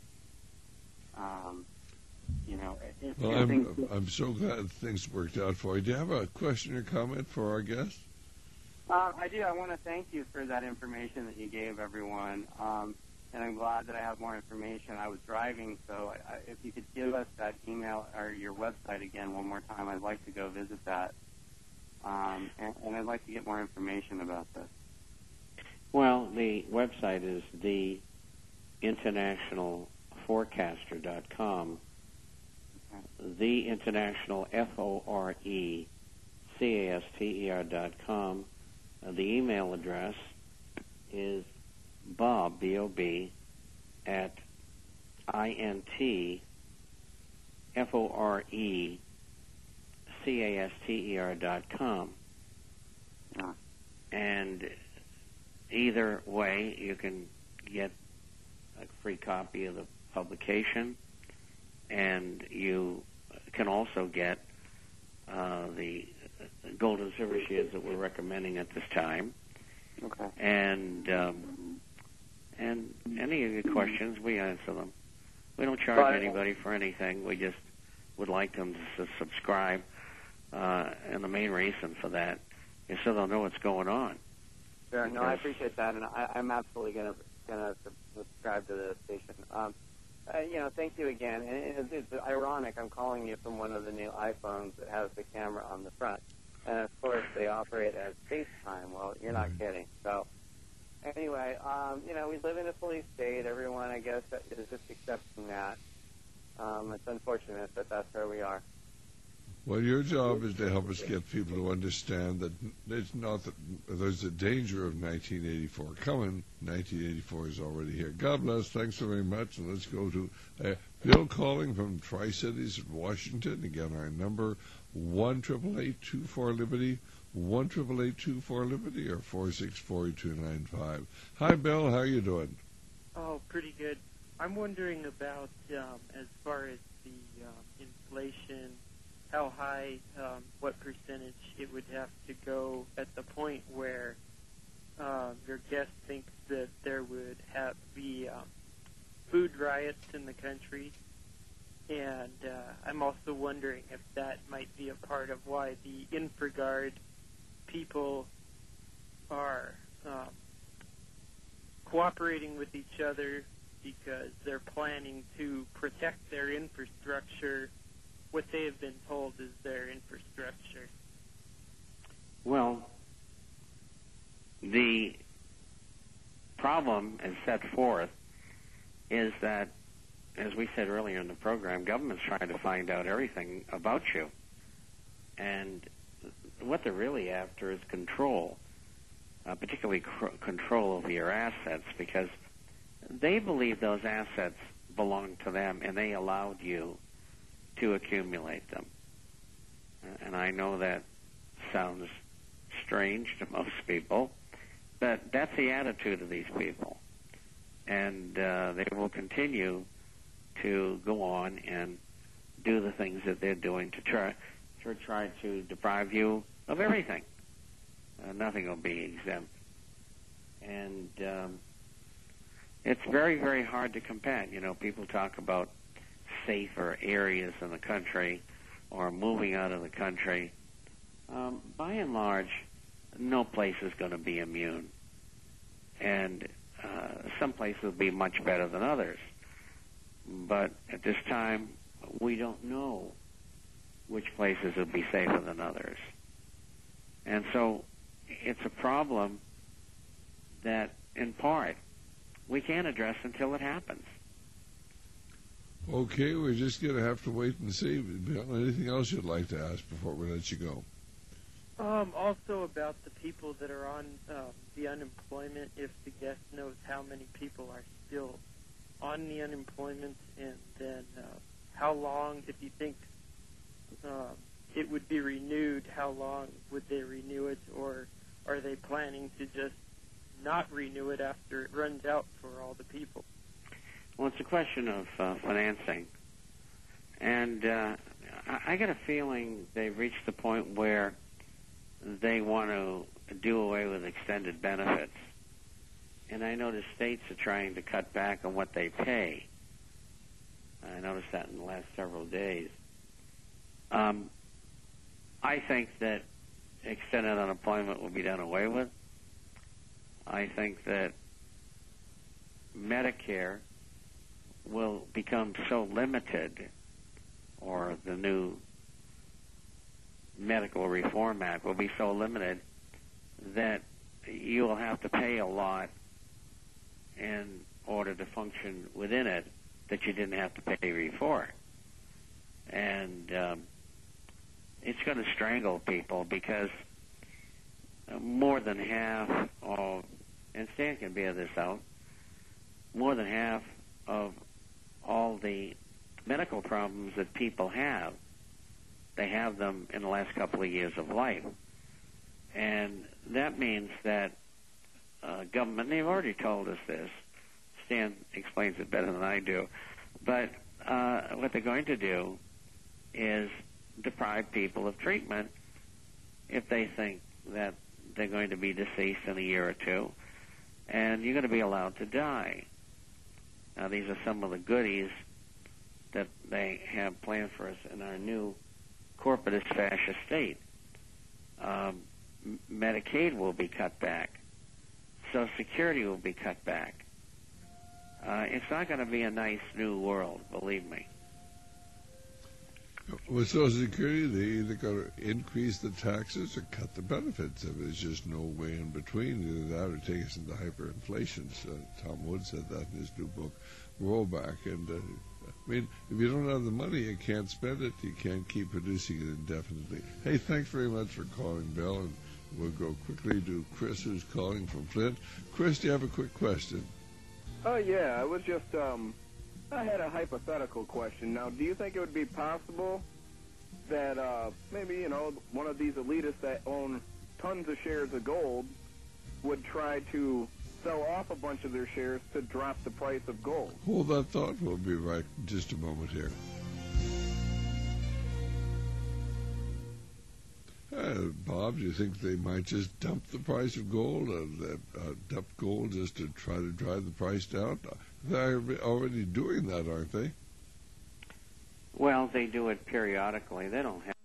Um, you know, it, well, I'm, I'm so glad things worked out for you. Do you have a question or comment for our guest? Uh, I do. I want to thank you for that information that you gave everyone, um, and I'm glad that I have more information. I was driving, so I, if you could give us that email or your website again one more time, I'd like to go visit that, um, and, and I'd like to get more information about this. Well, the website is the international forecaster dot com. Okay. The International F O R E C A S T E R dot com. Uh, the email address is Bob, B O B, at I N T F O R E C A S T E R dot com. Yeah. And either way, you can get a free copy of the publication, and you can also get uh, the gold and silver shares that we're recommending at this time. Okay. And um, and any of your questions, we answer them. We don't charge But, anybody for anything. We just would like them to s- subscribe. Uh, and the main reason for that is so they'll know what's going on. Sure. No, I appreciate that, and I, I'm absolutely going to going to subscribe to the station. Um, uh, you know, thank you again. And it's, it's ironic. I'm calling you from one of the new iPhones that has the camera on the front, and of course they operate as FaceTime. Well, you're not kidding. So, anyway, um, you know, we live in a police state. Everyone, I guess, is just accepting that. Um, it's unfortunate that that's where we are. Well, your job is to help us get people to understand that it's not that there's a danger of nineteen eighty-four coming. nineteen eighty-four is already here. God bless. Thanks so very much. And let's go to uh, Bill calling from Tri-Cities, Washington. Again, our number, one eight eight eight, two four, Liberty, one eight eight eight, two four, Liberty, or four six four, two nine five. Hi, Bill. How are you doing? Oh, pretty good. I'm wondering about, um, as far as the um, inflation, how high, um, what percentage it would have to go at the point where um, your guest thinks that there would have be um, food riots in the country. And uh, I'm also wondering if that might be a part of why the InfraGard people are um, cooperating with each other, because they're planning to protect their infrastructure. What they have been told is their infrastructure. Well, the problem as set forth is that, as we said earlier in the program, government's trying to find out everything about you. And what they're really after is control, uh, particularly cr- control over your assets, because they believe those assets belong to them, and they allowed you to accumulate them. And I know that sounds strange to most people, but that's the attitude of these people. And uh, they will continue to go on and do the things that they're doing to try to, try to deprive you of everything. Uh, nothing will be exempt. And um, it's very, very hard to combat. You know, people talk about safer areas in the country or moving out of the country. Um, by and large, no place is going to be immune. And uh, some places will be much better than others. But at this time, we don't know which places will be safer than others. And so it's a problem that, in part, we can't address until it happens. Okay, we're just going to have to wait and see. Bill, anything else you'd like to ask before we let you go? Um, also about the people that are on um, the unemployment, if the guest knows how many people are still on the unemployment, and then uh, how long, if you think uh, it would be renewed, how long would they renew it, or are they planning to just not renew it after it runs out for all the people? Well, it's a question of uh, financing. And uh, I, I got a feeling they've reached the point where they want to do away with extended benefits. And I know the states are trying to cut back on what they pay. I noticed that in the last several days. Um, I think that extended unemployment will be done away with. I think that Medicare will become so limited, or the new Medical Reform Act will be so limited that you will have to pay a lot in order to function within it that you didn't have to pay before. And um, it's going to strangle people, because more than half of, and Stan can bear this out, more than half of all the medical problems that people have, they have them in the last couple of years of life. And that means that uh, government, they've already told us this, Stan explains it better than I do, But uh, what they're going to do is deprive people of treatment if they think that they're going to be deceased in a year or two, and you're going to be allowed to die. Now, these are some of the goodies that they have planned for us in our new corporatist fascist state. Um, Medicaid will be cut back. Social Security will be cut back. Uh, it's not going to be a nice new world, believe me. With Social Security, they either got to increase the taxes or cut the benefits. I mean, there's just no way in between. Either that or take us into hyperinflation. So Tom Wood said that in his new book, Rollback. And uh, I mean, if you don't have the money, you can't spend it. You can't keep producing it indefinitely. Hey, thanks very much for calling, Bill. And we'll go quickly to Chris, who's calling from Flint. Chris, do you have a quick question? Oh, yeah. I was just, um, I had a hypothetical question. Now, do you think it would be possible that uh, maybe, you know, one of these elitists that own tons of shares of gold would try to sell off a bunch of their shares to drop the price of gold? Hold that thought. We'll be right in just a moment here. Uh, Bob, do you think they might just dump the price of gold, uh, uh, dump gold just to try to drive the price down? They're already doing that, aren't they? Well, they do it periodically. They don't have...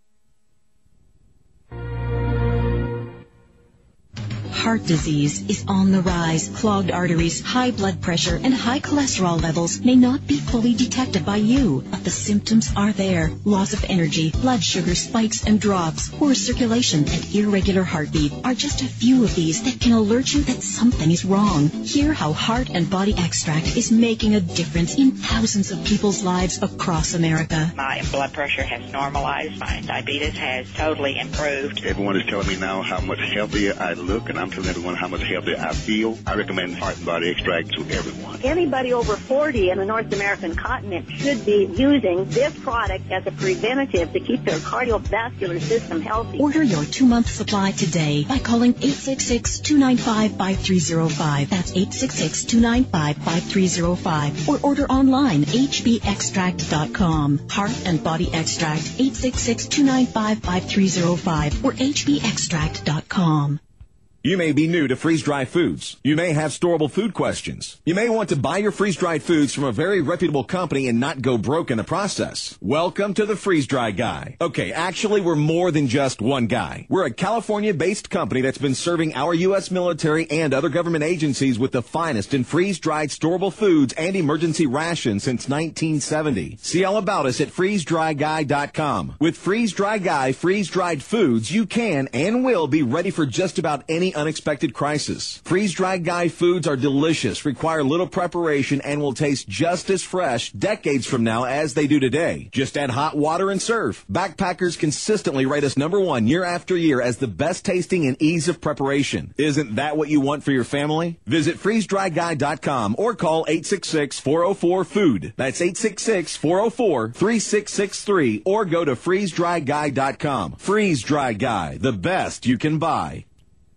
Heart disease is on the rise. Clogged arteries, high blood pressure, and high cholesterol levels may not be fully detected by you, but the symptoms are there. Loss of energy, blood sugar spikes and drops, poor circulation, and irregular heartbeat are just a few of these that can alert you that something is wrong. Hear how Heart and Body Extract is making a difference in thousands of people's lives across America. My blood pressure has normalized. My diabetes has totally improved. Everyone is telling me now how much healthier I look, and I'm telling everyone how much healthier I feel. I recommend Heart and Body Extract to everyone. Anybody over forty in the North American continent should be using this product as a preventative to keep their cardiovascular system healthy. Order your two-month supply today by calling eight six six, two nine five, five three zero five. That's eight six six, two nine five, five three zero five. Or order online, h b extract dot com. Heart and Body Extract, eight six six, two nine five, five three zero five or h b extract dot com. You may be new to freeze-dried foods. You may have storable food questions. You may want to buy your freeze-dried foods from a very reputable company and not go broke in the process. Welcome to the Freeze-Dry Guy. Okay, actually, we're more than just one guy. We're a California-based company that's been serving our U S military and other government agencies with the finest in freeze-dried storable foods and emergency rations since nineteen seventy. See all about us at freeze dry guy dot com. With Freeze-Dry Guy freeze-dried foods, you can and will be ready for just about any unexpected crisis. Freeze-dried Guy foods are delicious, require little preparation, and will taste just as fresh decades from now as they do today. Just add hot water and serve. Backpackers consistently rate us number one year after year as the best tasting and ease of preparation. Isn't that what you want for your family? Visit freeze dry guy dot com or call eight six six, four zero four, food. That's eight six six, four zero four, three six six three or go to freeze dry guy dot com. Freeze-Dry Guy, the best you can buy.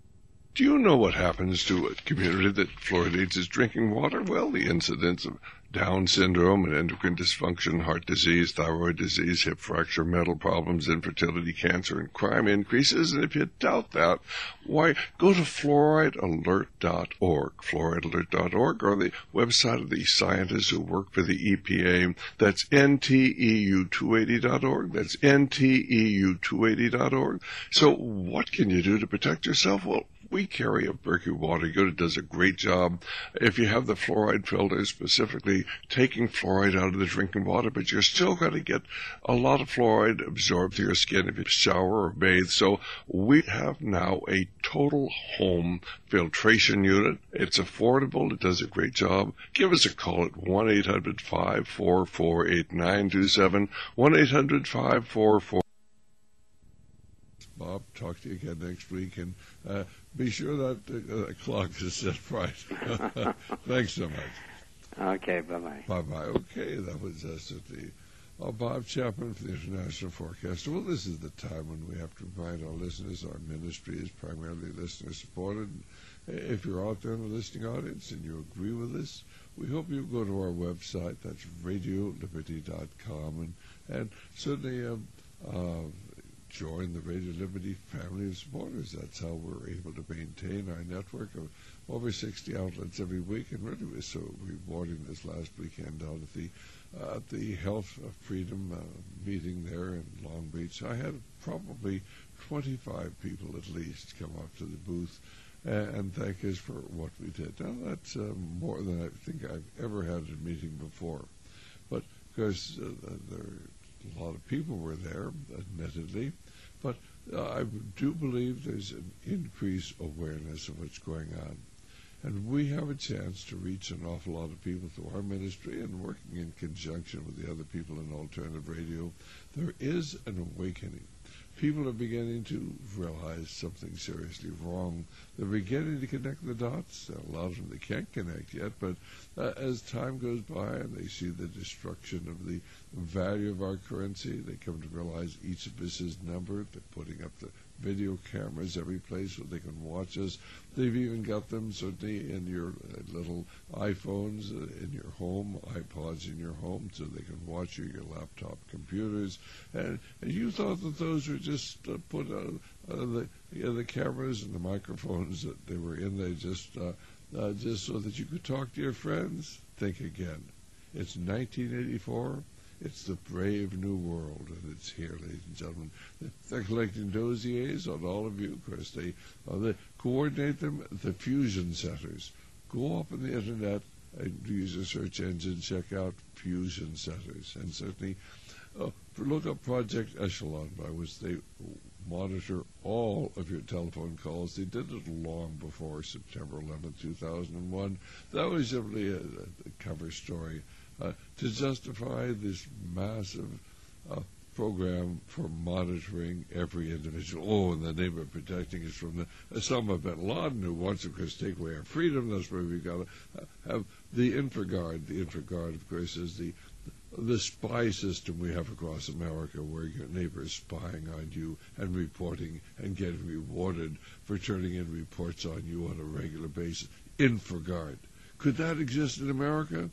Do you know what happens to a community that fluoridates its drinking water? Well, the incidence of Down syndrome and endocrine dysfunction, heart disease, thyroid disease, hip fracture, mental problems, infertility, cancer, and crime increases. And if you doubt that, why, go to fluoride alert dot org, fluoride alert dot org, or the website of the scientists who work for the E P A. That's N T E U two eighty dot org. That's N T E U two eighty dot org. So what can you do to protect yourself? Well, we carry a Berkey Water Good. It does a great job. If you have the fluoride filter, specifically taking fluoride out of the drinking water, but you're still going to get a lot of fluoride absorbed through your skin if you shower or bathe. So we have now a total home filtration unit. It's affordable. It does a great job. Give us a call at one eight hundred, five four four, eight nine two seven, one eight hundred, five four four. Bob, talk to you again next week, and uh, be sure that uh, clock is set right. Thanks so much. Okay, bye-bye. Bye-bye. Okay, that was us at the uh, Bob Chapman for the International Forecaster. Well, this is the time when we have to remind our listeners our ministry is primarily listener-supported. If you're out there in the listening audience and you agree with us, we hope you go to our website. That's radio liberty dot com, and, and certainly um, uh, join the Radio Liberty family of supporters. That's how we're able to maintain our network of over sixty outlets every week, and really it was so rewarding this last weekend out at the uh, at the Health Freedom uh, meeting there in Long Beach. I had probably twenty-five people at least come up to the booth uh, and thank us for what we did. Now that's uh, more than I think I've ever had at a meeting before, but of course uh, there a lot of people were there, admittedly, but uh, I do believe there's an increased awareness of what's going on. And we have a chance to reach an awful lot of people through our ministry and working in conjunction with the other people in alternative radio. There is an awakening. People are beginning to realize something seriously wrong. They're beginning to connect the dots. A lot of them they can't connect yet, but uh, as time goes by and they see the destruction of the value of our currency, they come to realize each of us is numbered. They're putting up the video cameras every place where they can watch us. They've even got them certainly in your uh, little iPhones uh, in your home, iPods in your home, so they can watch you, your laptop computers. And, and you thought that those were just uh, put uh, uh, the yeah, the cameras and the microphones that they were in there just uh, uh, just so that you could talk to your friends. Think again. It's nineteen eighty-four. It's the brave new world, and it's here, ladies and gentlemen. They're collecting dossiers on all of you. Of course, they, uh, they coordinate them at the fusion centers. Go up on the Internet and use a search engine, check out fusion centers, and certainly uh, look up Project Echelon, by which they monitor all of your telephone calls. They did it long before September eleventh, two thousand one. That was simply a, a cover story. Uh, to justify this massive uh, program for monitoring every individual. Oh, in the name of protecting us from the Osama bin Laden, who wants, of course, to take away our freedom. That's where we've got to uh, have the InfraGard. The InfraGard, of course, is the the spy system we have across America, where your neighbor is spying on you and reporting and getting rewarded for turning in reports on you on a regular basis. InfraGard. Could that exist in America?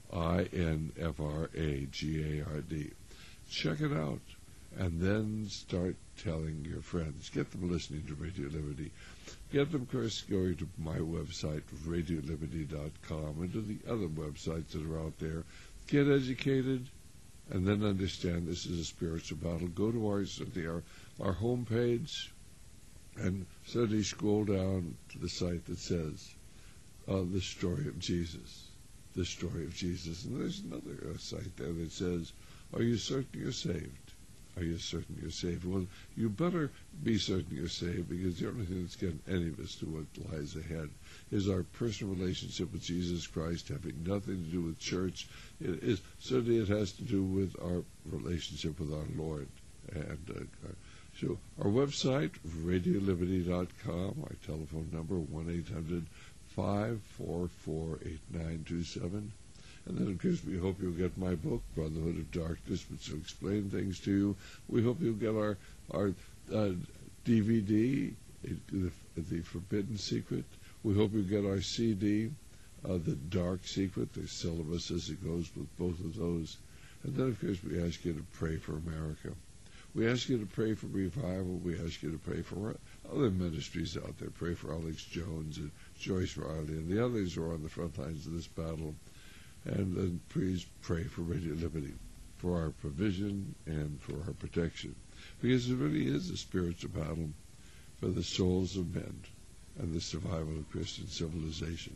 I N F R A G A R D. Check it out, and then start telling your friends. Get them listening to Radio Liberty. Get them, of course, going to my website, radio liberty dot com, and to the other websites that are out there. Get educated, and then understand this is a spiritual battle. Go to our our, our homepage, and suddenly scroll down to the site that says, uh, The Story of Jesus. The Story of Jesus. And there's another uh, site there that says, are you certain you're saved? Are you certain you're saved? Well, you better be certain you're saved, because the only thing that's getting any of us to what lies ahead is our personal relationship with Jesus Christ, having nothing to do with church. It is certainly it has to do with our relationship with our Lord. And uh, so our website, radio liberty dot com, our telephone number, one eight hundred five four four eight nine two seven. And then, of course, we hope you'll get my book, Brotherhood of Darkness, which will explain things to you. We hope you'll get our our uh, D V D, the, the Forbidden Secret. We hope you'll get our C D, uh, The Dark Secret. There's syllabus as it goes with both of those. And then, of course, we ask you to pray for America. We ask you to pray for revival. We ask you to pray for other ministries out there. Pray for Alex Jones and Joyce Riley and the others who are on the front lines of this battle. And then please pray for Radio Liberty, for our provision and for our protection. Because it really is a spiritual battle for the souls of men and the survival of Christian civilization.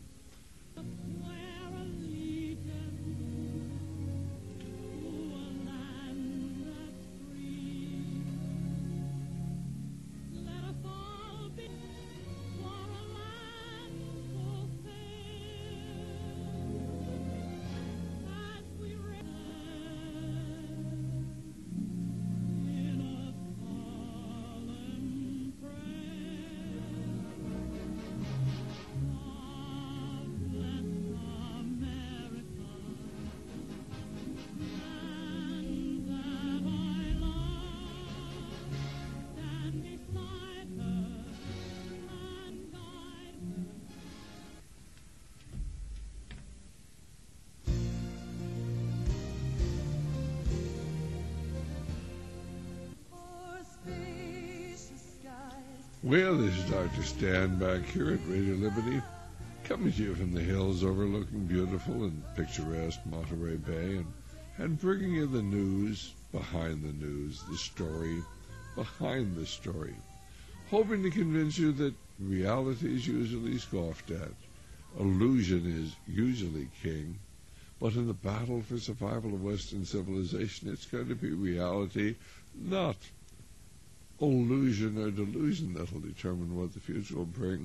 Well, this is Doctor Stan back here at Radio Liberty, coming to you from the hills overlooking beautiful and picturesque Monterey Bay, and, and bringing you the news behind the news, the story behind the story, hoping to convince you that reality is usually scoffed at, illusion is usually king, but in the battle for survival of Western civilization, it's going to be reality, not illusion or delusion, that will determine what the future will bring.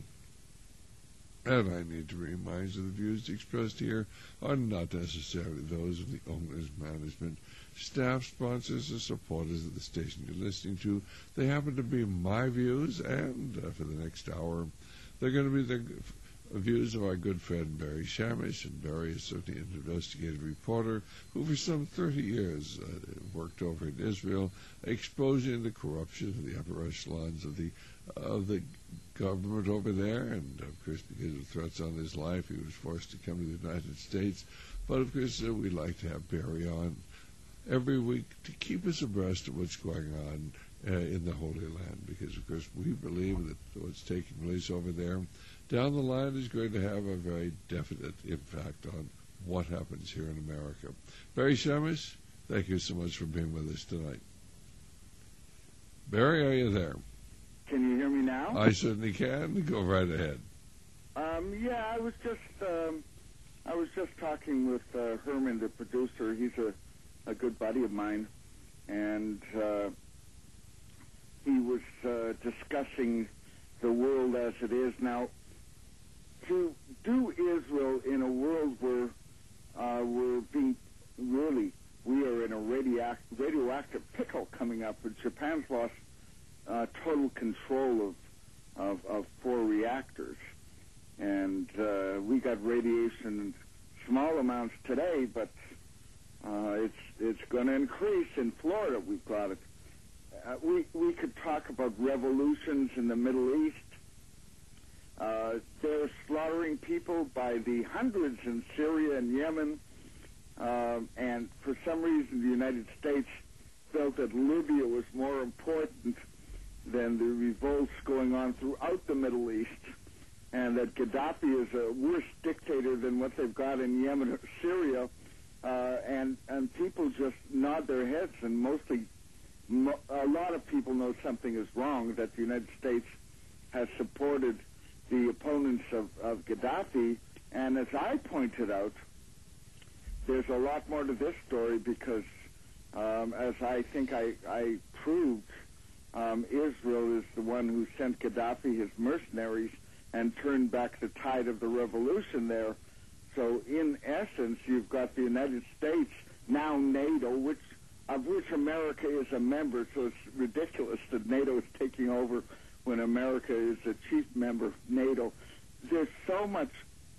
And I need to remind you the views expressed here are not necessarily those of the owner's management, staff, sponsors, or supporters of the station you're listening to. They happen to be my views, and uh, for the next hour, they're going to be the views of our good friend Barry Shamish. And Barry is certainly an investigative reporter who for some thirty years uh, worked over in Israel, exposing the corruption of the upper echelons of the of the government over there. And of course, because of threats on his life, he was forced to come to the United States. But of course, uh, we like to have Barry on every week to keep us abreast of what's going on uh, in the Holy Land, because of course we believe that what's taking place over there down the line is going to have a very definite impact on what happens here in America. Barry Shamish, thank you so much for being with us tonight. Barry, are you there? Can you hear me now? I certainly can. Go right ahead. Um, yeah, I was just um, I was just talking with uh, Herman, the producer. He's a, a good buddy of mine, and uh, he was uh, discussing the world as it is now. To do Israel in a world where uh, we're being really, we are in a radioact- radioactive pickle coming up, and Japan's lost uh, total control of, of, of four reactors. And uh, we got radiation in small amounts today, but uh, it's it's going to increase in Florida. We've got it. Uh, we, we could talk about revolutions in the Middle East. Uh, they're slaughtering people by the hundreds in Syria and Yemen, uh, and for some reason the United States felt that Libya was more important than the revolts going on throughout the Middle East, and that Gaddafi is a worse dictator than what they've got in Yemen or Syria, uh, and, and people just nod their heads, and mostly mo- a lot of people know something is wrong, that the United States has supported the opponents of, of Gaddafi. And as I pointed out, there's a lot more to this story because, um, as I think I, I proved, um, Israel is the one who sent Gaddafi his mercenaries and turned back the tide of the revolution there. So in essence, you've got the United States, now NATO, which of which America is a member, so it's ridiculous that NATO is taking over when America is a chief member of NATO. There's so much,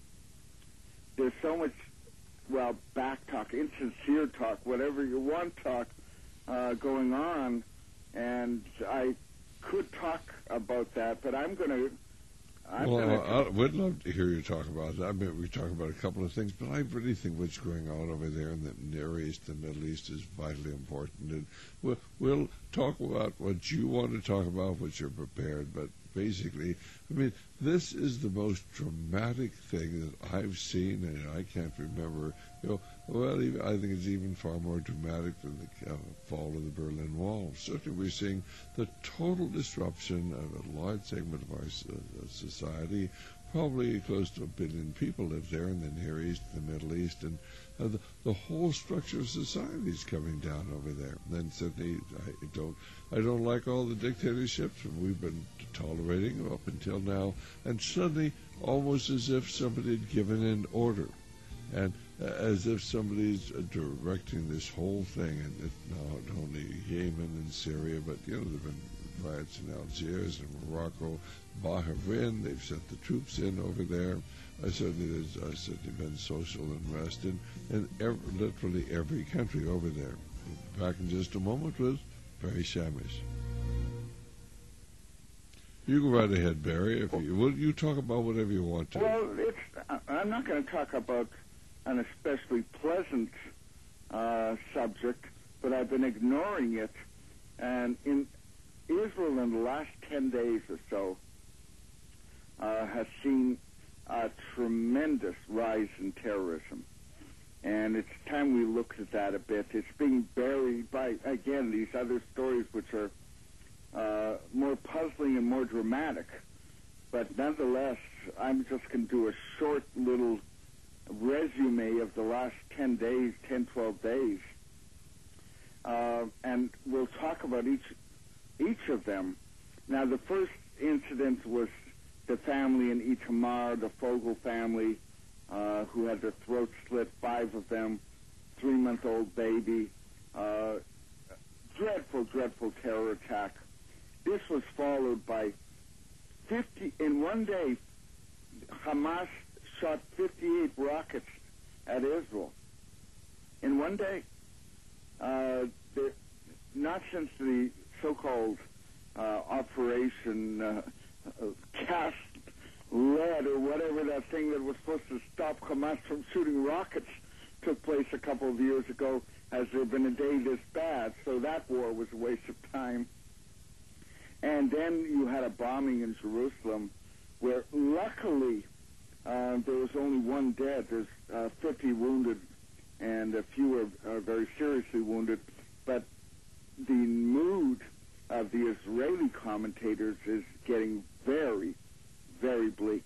there's so much, well, back talk, insincere talk, whatever you want talk uh, going on, and I could talk about that, but I'm going to... Well, gonna... I, I would love to hear you talk about that. I mean, we talk about a couple of things, but I really think what's going on over there in the Near East, the Middle East, is vitally important. And we'll, we'll talk about what you want to talk about, what you're prepared. But basically, I mean, this is the most dramatic thing that I've seen, and I can't remember. You know, well, even, I think it's even far more dramatic than the uh, fall of the Berlin Wall. Certainly, we're seeing the total disruption of a large segment of our uh, society. Probably close to a billion people live there in the Near East, the Middle East, and uh, the, the whole structure of society is coming down over there. And then certainly, I don't, I don't like all the dictatorships we've been tolerating up until now. And suddenly, almost as if somebody had given an order, and uh, as if somebody's uh, directing this whole thing. And it, not only Yemen and Syria, but you know, there've been riots in Algiers and Morocco, Bahrain. They've sent the troops in over there. Uh, certainly, there's uh, certainly been social unrest in, in every, literally every country over there. Back in just a moment with Barry Shamish. You go right ahead, Barry. If you will, you talk about whatever you want to. Well, it's. I'm not going to talk about an especially pleasant uh, subject, but I've been ignoring it. And in Israel, in the last ten days or so uh, has seen a tremendous rise in terrorism. And it's time we looked at that a bit. It's being buried by, again, these other stories which are uh, more puzzling and more dramatic. But nonetheless, I'm just going to do a short little resume of the last ten days, ten, twelve days. Uh, and we'll talk about each each of them. Now, the first incident was the family in Itamar, the Fogel family, uh, who had their throats slit, five of them, three-month-old baby. Uh, dreadful, dreadful terror attack. This was followed by fifty, in one day, Hamas shot fifty-eight rockets at Israel. In one day. Uh, the, not since the so-called uh, Operation uh, uh, Cast Lead or whatever that thing that was supposed to stop Hamas from shooting rockets took place a couple of years ago has there been a day this bad. So that war was a waste of time. And then you had a bombing in Jerusalem where luckily uh, there was only one dead. There's uh, fifty wounded and a few are, are very seriously wounded. But the mood of the Israeli commentators is getting very, very bleak.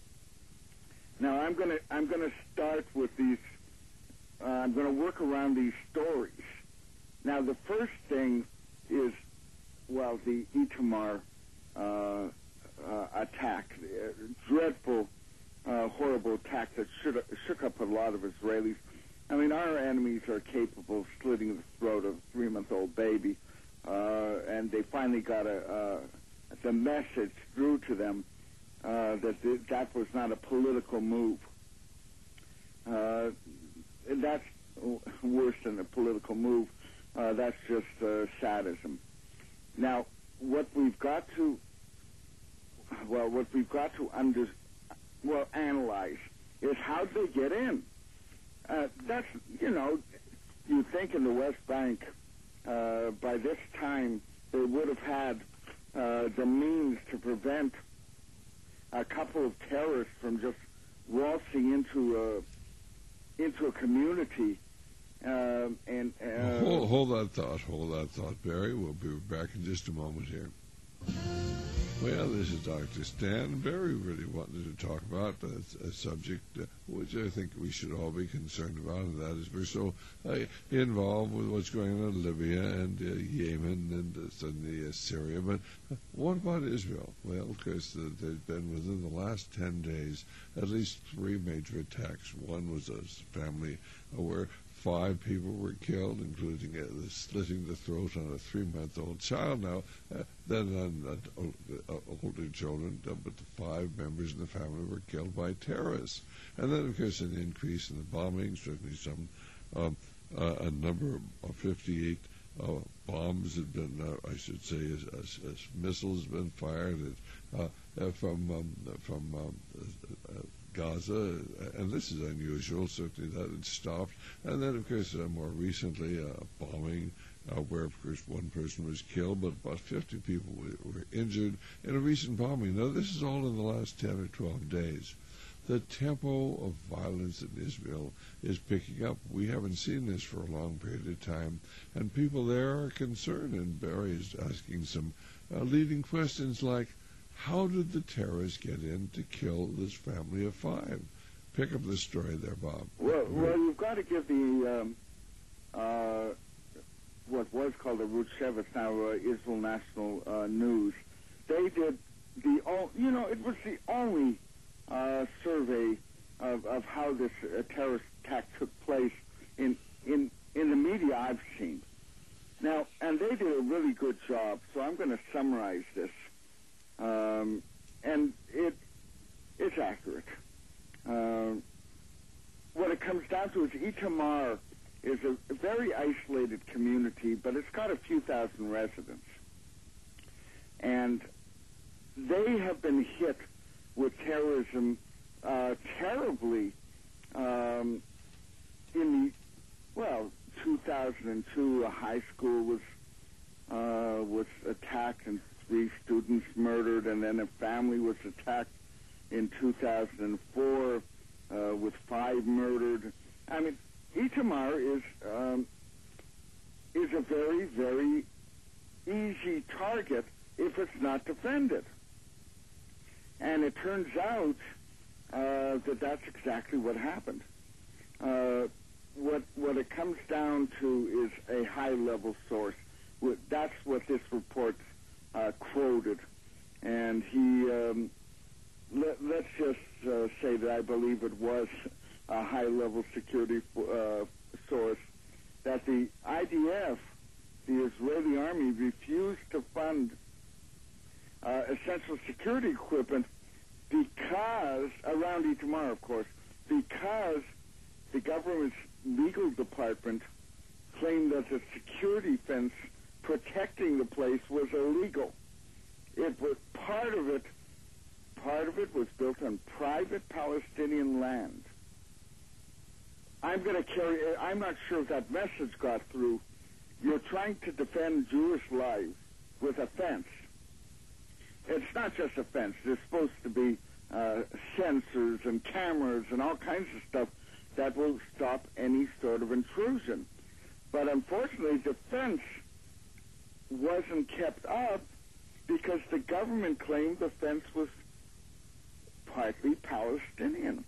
Now I'm going to I'm going to start with these. Uh, I'm going to work around these stories. Now the first thing is, well, the Itamar uh, uh, attack, uh, dreadful, uh, horrible attack that shook, shook up a lot of Israelis. I mean, our enemies are capable of slitting the throat of a three-month-old baby, uh, and they finally got a, uh, the message through to them uh, that th- that was not a political move. Uh, and that's worse than a political move. Uh, that's just uh, sadism. Now, what we've got to, well, what we've got to under, well, analyze is how did they get in? Uh, that's, you know, you think in the West Bank, uh, by this time, they would have had uh, the means to prevent a couple of terrorists from just waltzing into a, into a community. Uh, and uh, hold, hold that thought, hold that thought, Barry. We'll be back in just a moment here. Well, this is Doctor Stan. Barry really wanted to talk about a, a subject uh, which I think we should all be concerned about, and that is we're so uh, involved with what's going on in Libya and uh, Yemen and uh, suddenly uh, Syria. But uh, what about Israel? Well, because uh, there's been within the last ten days at least three major attacks. One was a family uh, where five people were killed, including uh, the slitting the throat on a three-month-old child. Now, uh, then on uh, uh, older children, uh, but the five members in the family were killed by terrorists. And then, of course, an increase in the bombings, certainly some, um, uh, a number of fifty-eight uh, bombs had been, uh, I should say, as, as, as missiles have been fired at, uh, uh, from, um, from um, uh, uh, Gaza, and this is unusual, certainly that had stopped. And then, of course, uh, more recently, a uh, bombing uh, where, of course, one person was killed, but about fifty people were, were injured in a recent bombing. Now, this is all in the last ten or twelve days. The tempo of violence in Israel is picking up. We haven't seen this for a long period of time, and people there are concerned, and Barry is asking some uh, leading questions like, how did the terrorists get in to kill this family of five? Pick up the story there, Bob. Well, well you've got to give the, um, uh, what was called the Root Shevetz, now uh, Israel National uh, News. They did the, o- you know, it was the only uh, survey of, of how this uh, terrorist attack took place in, in, in the media I've seen. Now, and they did a really good job, so I'm going to summarize this. Um, and it it's accurate. Uh, what it comes down to is Itamar is a, a very isolated community, but it's got a few thousand residents. And they have been hit with terrorism uh, terribly um, in the, well, two thousand two, a high school was uh, was attacked and three students murdered, and then a family was attacked in two thousand four uh, with five murdered. I mean, Itamar is um, is a very, very easy target if it's not defended. And it turns out uh, that that's exactly what happened. Uh, what what it comes down to is a high-level source. That's what this report uh, quoted. And he, um, let, let's just uh, say that I believe it was a high-level security uh, source, that the I D F, the Israeli army, refused to fund uh, essential security equipment because, around Itamar, of course, because the government's legal department claimed that the security fence protecting the place was illegal. It was part of it. Part of it was built on private Palestinian land. I'm going to carry. I'm not sure if that message got through. You're trying to defend Jewish lives with a fence. It's not just a fence. There's supposed to be uh, sensors and cameras and all kinds of stuff that will stop any sort of intrusion. But unfortunately, the fence wasn't kept up because the government claimed the fence was partly Palestinian.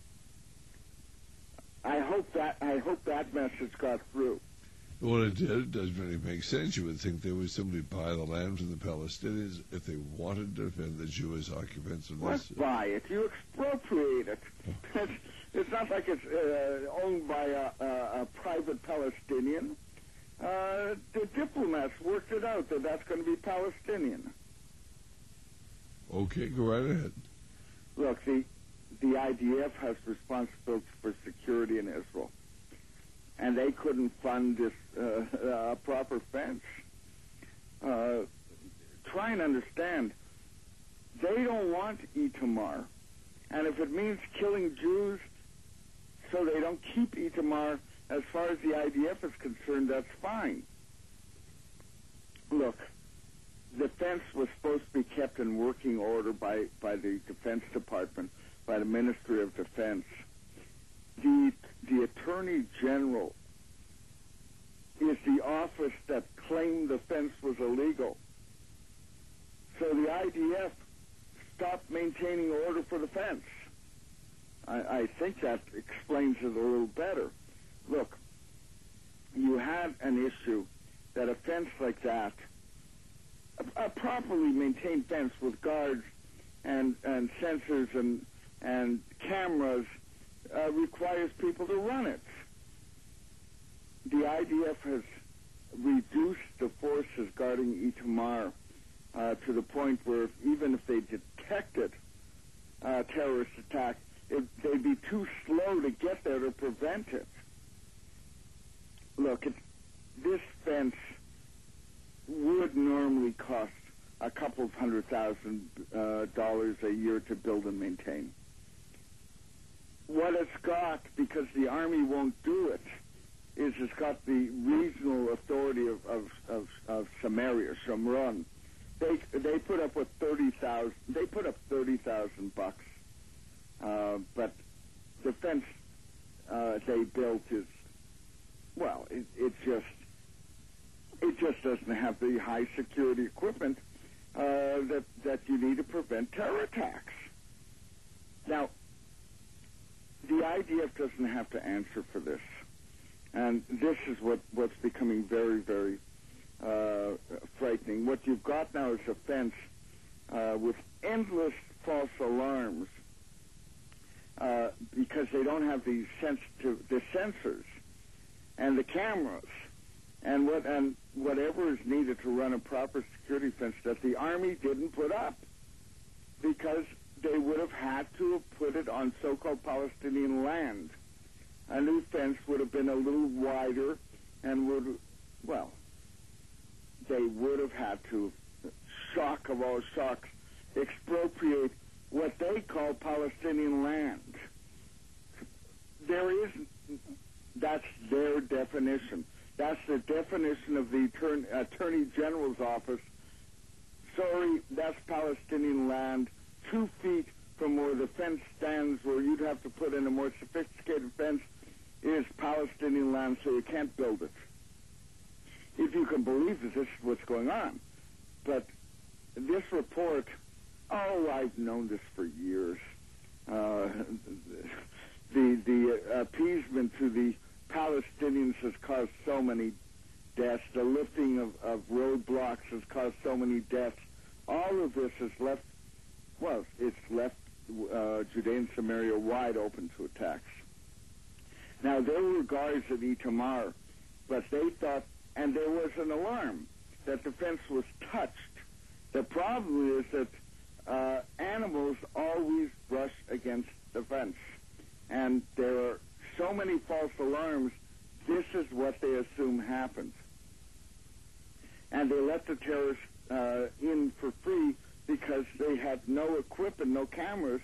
I hope that I hope that message got through. Well, it did. It does really make sense. You would think they would simply buy the land from the Palestinians if they wanted to defend the Jewish occupants of What this. buy it? You expropriate it. It's, it's not like it's uh, owned by a, a, a private Palestinian. Uh, the diplomats worked it out that that's going to be Palestinian. Okay, go right ahead. Look, the the I D F has responsibility for security in Israel, and they couldn't fund this uh, uh, proper fence. Uh, try and understand, they don't want Itamar, and if it means killing Jews so they don't keep Itamar, as far as the I D F is concerned, that's fine. Look, the fence was supposed to be kept in working order by, by the Defense Department, by the Ministry of Defense. The, the Attorney General is the office that claimed the fence was illegal. So the I D F stopped maintaining order for the fence. I, I think that explains it a little better. Look, you had an issue that a fence like that, a, a properly maintained fence with guards and, and sensors and, and cameras, uh, requires people to run it. The I D F has reduced the forces guarding Itamar uh, to the point where even if they detected a terrorist attack, it, they'd be too slow to get there to prevent it. Look, it, this fence would normally cost a couple of hundred thousand uh, dollars a year to build and maintain. What it's got, because the Army won't do it, is it's got the regional authority of, of, of, of Samaria, Shomron. They they put up with thirty thousand. They put up thirty thousand bucks, uh, but the fence uh, they built is, well, it, it just it just doesn't have the high security equipment uh, that that you need to prevent terror attacks. Now, the I D F doesn't have to answer for this. And this is what, what's becoming very, very uh, frightening. What you've got now is a fence uh, with endless false alarms uh, because they don't have the sensitive, the sensors and the cameras and what and whatever is needed to run a proper security fence that the Army didn't put up because they would have had to have put it on so-called Palestinian land. A new fence would have been a little wider and would, well, they would have had to, shock of all shocks, expropriate what they call Palestinian land. There is, that's their definition. That's the definition of the Attorney, Attorney General's office sorry, that's Palestinian land, two feet from where the fence stands, where you'd have to put in a more sophisticated fence, is Palestinian land, so you can't build it. If you can believe that this is what's going on. But this report, oh, I've known this for years. Uh, the the appeasement to the Palestinians has caused so many deaths. The lifting of, of roadblocks has caused so many deaths. All of this has left, well, it's left uh, Judea and Samaria wide open to attacks. Now, there were guards at Itamar, but they thought, and there was an alarm that the fence was touched. The problem is that uh, animals always brush against the fence, and there are so many false alarms. This is what they assume happened. And they let the terrorists uh, in for free because they had no equipment, no cameras.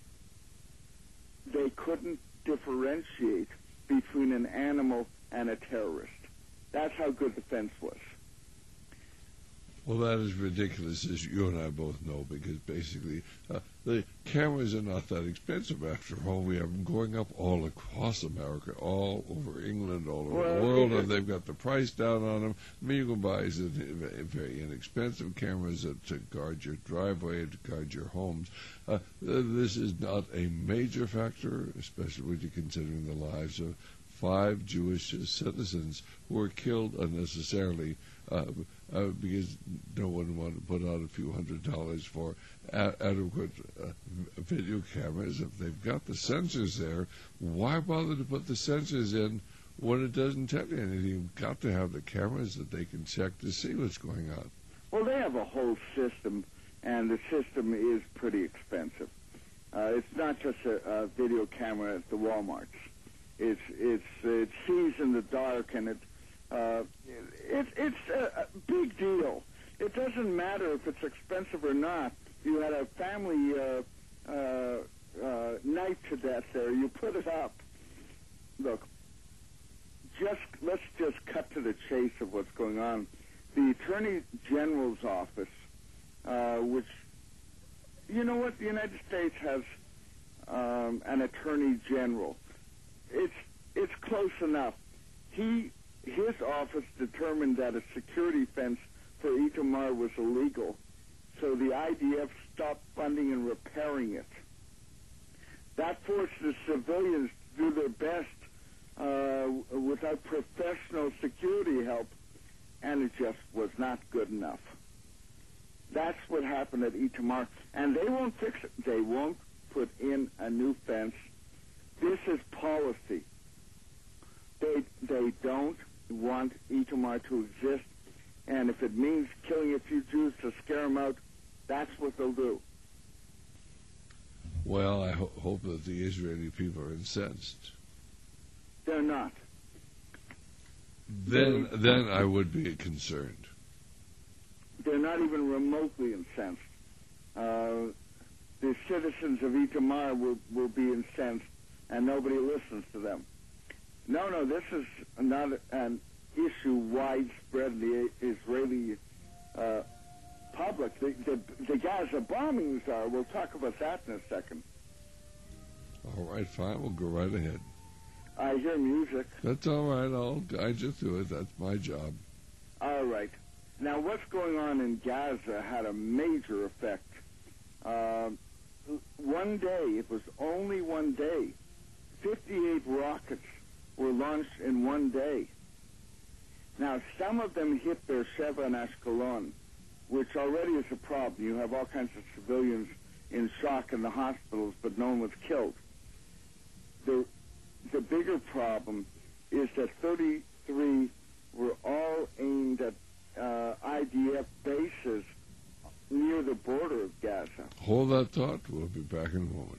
They couldn't differentiate between an animal and a terrorist. That's how good the fence was. Well, that is ridiculous, as you and I both know, because basically uh, the cameras are not that expensive. After all, we have them going up all across America, all over England, all over Well, the world, it- and they've got the price down on them. I mean, you can buy is it, very inexpensive cameras that, to guard your driveway, to guard your homes. Uh, this is not a major factor, especially when you're considering the lives of five Jewish citizens who were killed unnecessarily uh, uh, because no one wanted to put out a few hundred dollars for a- adequate uh, video cameras. If they've got the sensors there, why bother to put the sensors in when it doesn't tell you anything? You've got to have the cameras that they can check to see what's going on. Well, they have a whole system, and the system is pretty expensive. Uh, it's not just a, a video camera at the Walmarts. It's it's it sees in the dark, and it uh, it it's a, a big deal. It doesn't matter if it's expensive or not. You had a family uh, uh, uh, knifed to death there. You put it up. Look, just let's just cut to the chase of what's going on. The Attorney General's office, uh, which, you know what, the United States has um, an Attorney General. It's it's close enough. He his office determined that a security fence for Itamar was illegal, so the I D F stopped funding and repairing it. That forced the civilians to do their best uh, without professional security help, and it just was not good enough. That's what happened at Itamar, and they won't fix it. They won't put in a new fence. This is policy. They they don't want Itamar to exist, and if it means killing a few Jews to scare them out, that's what they'll do. Well, I ho- hope that the Israeli people are incensed. They're not. Then, then I would be concerned. They're not even remotely incensed. Uh, the citizens of Itamar will, will be incensed, and nobody listens to them. No, no, this is not an issue widespread in the Israeli uh, public. The, the, the Gaza bombings are. We'll talk about that in a second. All right, fine, we'll go right ahead. I hear music. That's all right, I'll guide you through it. That's my job. All right. Now, what's going on in Gaza had a major effect. Uh, one day, it was only one day, fifty-eight rockets were launched in one day. Now, some of them hit Beersheba and Ashkelon, which already is a problem. You have all kinds of civilians in shock in the hospitals, but no one was killed. The, the bigger problem is that thirty-three were all aimed at uh, I D F bases near the border of Gaza. Hold that thought. We'll be back in a moment.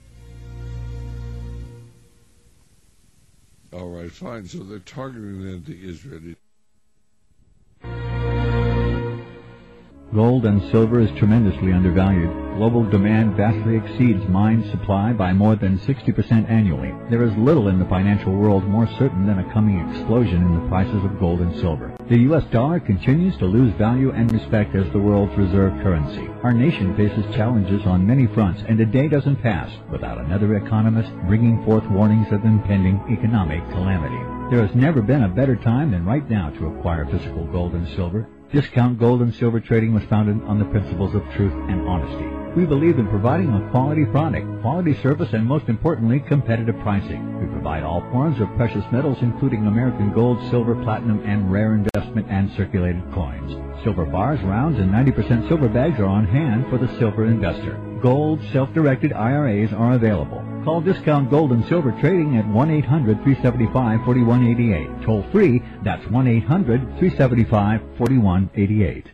All right, fine. So they're targeting then the Israeli. Gold and silver is tremendously undervalued. Global demand vastly exceeds mine supply by more than sixty percent annually. There is little in the financial world more certain than a coming explosion in the prices of gold and silver. The U S dollar continues to lose value and respect as the world's reserve currency. Our nation faces challenges on many fronts, and a day doesn't pass without another economist bringing forth warnings of impending economic calamity. There has never been a better time than right now to acquire physical gold and silver. Discount Gold and Silver Trading was founded on the principles of truth and honesty. We believe in providing a quality product, quality service, and most importantly, competitive pricing. We provide all forms of precious metals, including American gold, silver, platinum, and rare investment and circulated coins. Silver bars, rounds, and ninety percent silver bags are on hand for the silver investor. Gold self-directed I R As are available. Call Discount Gold and Silver Trading at one eight hundred, three seven five, four one eight eight. Toll free, that's one eight hundred, three seven five, four one eight eight.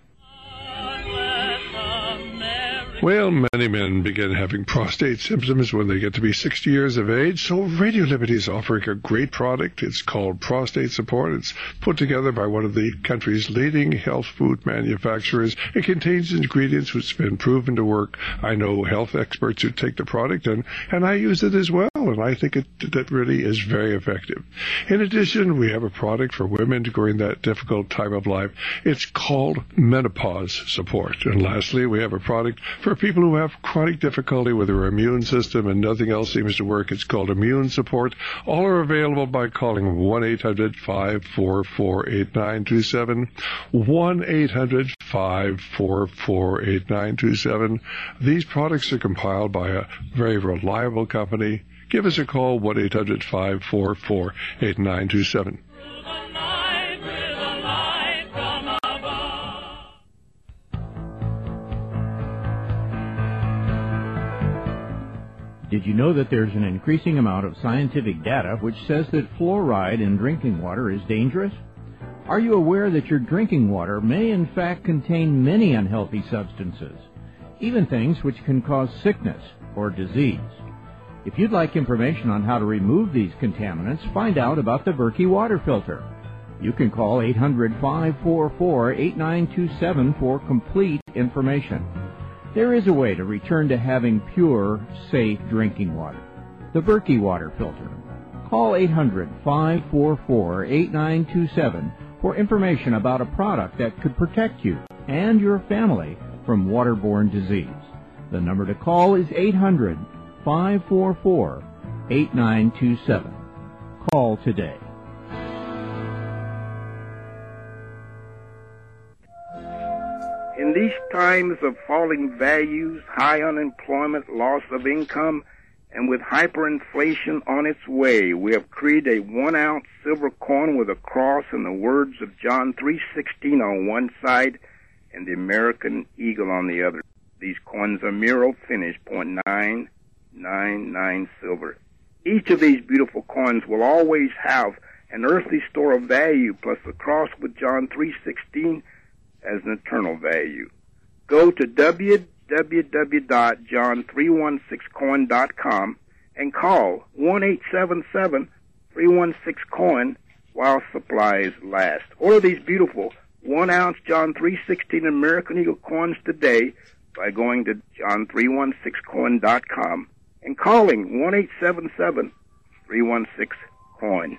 Well, many men begin having prostate symptoms when they get to be sixty years of age, so Radio Liberty is offering a great product. It's called Prostate Support. It's put together by one of the country's leading health food manufacturers. It contains ingredients which have been proven to work. I know health experts who take the product, and, and I use it as well, and I think it that really is very effective. In addition, we have a product for women during that difficult time of life. It's called Menopause Support. And lastly, we have a product for For people who have chronic difficulty with their immune system and nothing else seems to work. It's called Immune Support. All are available by calling one eight hundred, five four four, eight nine two seven, one eight hundred, five four four, eight nine two seven. These products are compiled by a very reliable company. Give us a call, one eight hundred, five four four, eight nine two seven. Did you know that there's an increasing amount of scientific data which says that fluoride in drinking water is dangerous? Are you aware that your drinking water may in fact contain many unhealthy substances, even things which can cause sickness or disease? If you'd like information on how to remove these contaminants, find out about the Berkey water filter. You can call eight hundred, five four four, eight nine two seven for complete information. There is a way to return to having pure, safe drinking water. The Berkey water filter. Call eight hundred, five four four, eight nine two seven for information about a product that could protect you and your family from waterborne disease. The number to call is eight hundred, five four four, eight nine two seven. Call today. In these times of falling values, high unemployment, loss of income, and with hyperinflation on its way, we have created a one-ounce silver coin with a cross and the words of John three sixteen on one side and the American eagle on the other. These coins are Miro finish, point nine nine nine silver. Each of these beautiful coins will always have an earthly store of value plus the cross with John three sixteen as an eternal value. Go to w w w dot john three one six coin dot com and call one eight seven seven, three one six coin while supplies last. Order these beautiful one-ounce John three sixteen American Eagle coins today by going to john three one six coin dot com and calling one eight seven seven, three one six coin.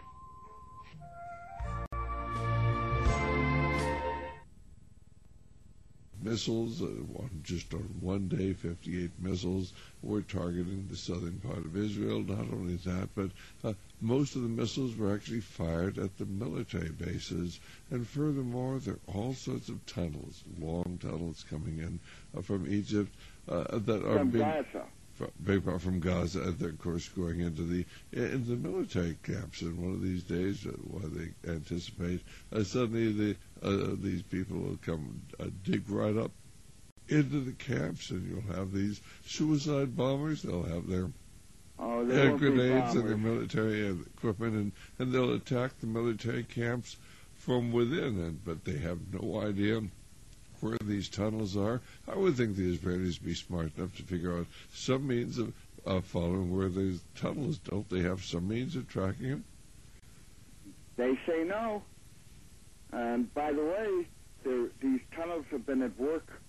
Missiles, uh, one, just on one day, fifty-eight missiles were targeting the southern part of Israel. Not only that, but uh, most of the missiles were actually fired at the military bases. And furthermore, there are all sorts of tunnels, long tunnels coming in uh, from Egypt uh, that are from being... Gaza. From, from Gaza, and they're, of course, going into the into the military camps. And one of these days, uh, while they anticipate, uh, suddenly the uh, these people will come uh, dig right up into the camps, and you'll have these suicide bombers. They'll have their oh, air grenades and their military equipment, and, and they'll attack the military camps from within. And but they have no idea where these tunnels are. I would think the Israelis would be smart enough to figure out some means of uh, following where these tunnels. Don't they have some means of tracking them? They say no. And by the way, these tunnels have been at work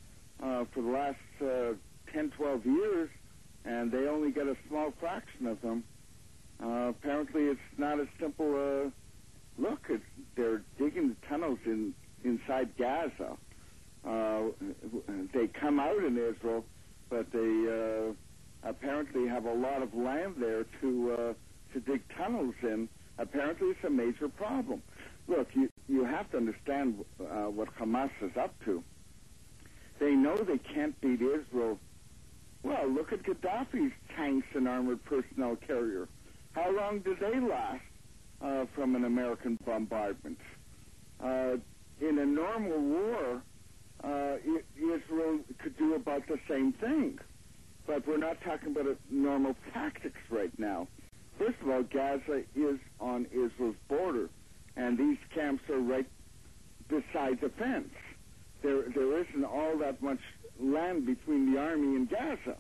uh, for the last uh, ten, twelve years, and they only get a small fraction of them. Uh, apparently, it's not as simple. Uh, look, it's, they're digging the tunnels in inside Gaza. Uh, they come out in Israel, but they uh, apparently have a lot of land there to uh, to dig tunnels in. Apparently, it's a major problem. Look, you you have to understand uh, what Hamas is up to. They know they can't beat Israel. Well, look at Gaddafi's tanks and armored personnel carrier. How long did they last uh, from an American bombardment? Uh, in a normal war, uh, Israel could do about the same thing. But we're not talking about a normal tactics right now. First of all, Gaza is on Israel's border, and these camps are right beside the fence. There, there isn't all that much land between the army and Gaza.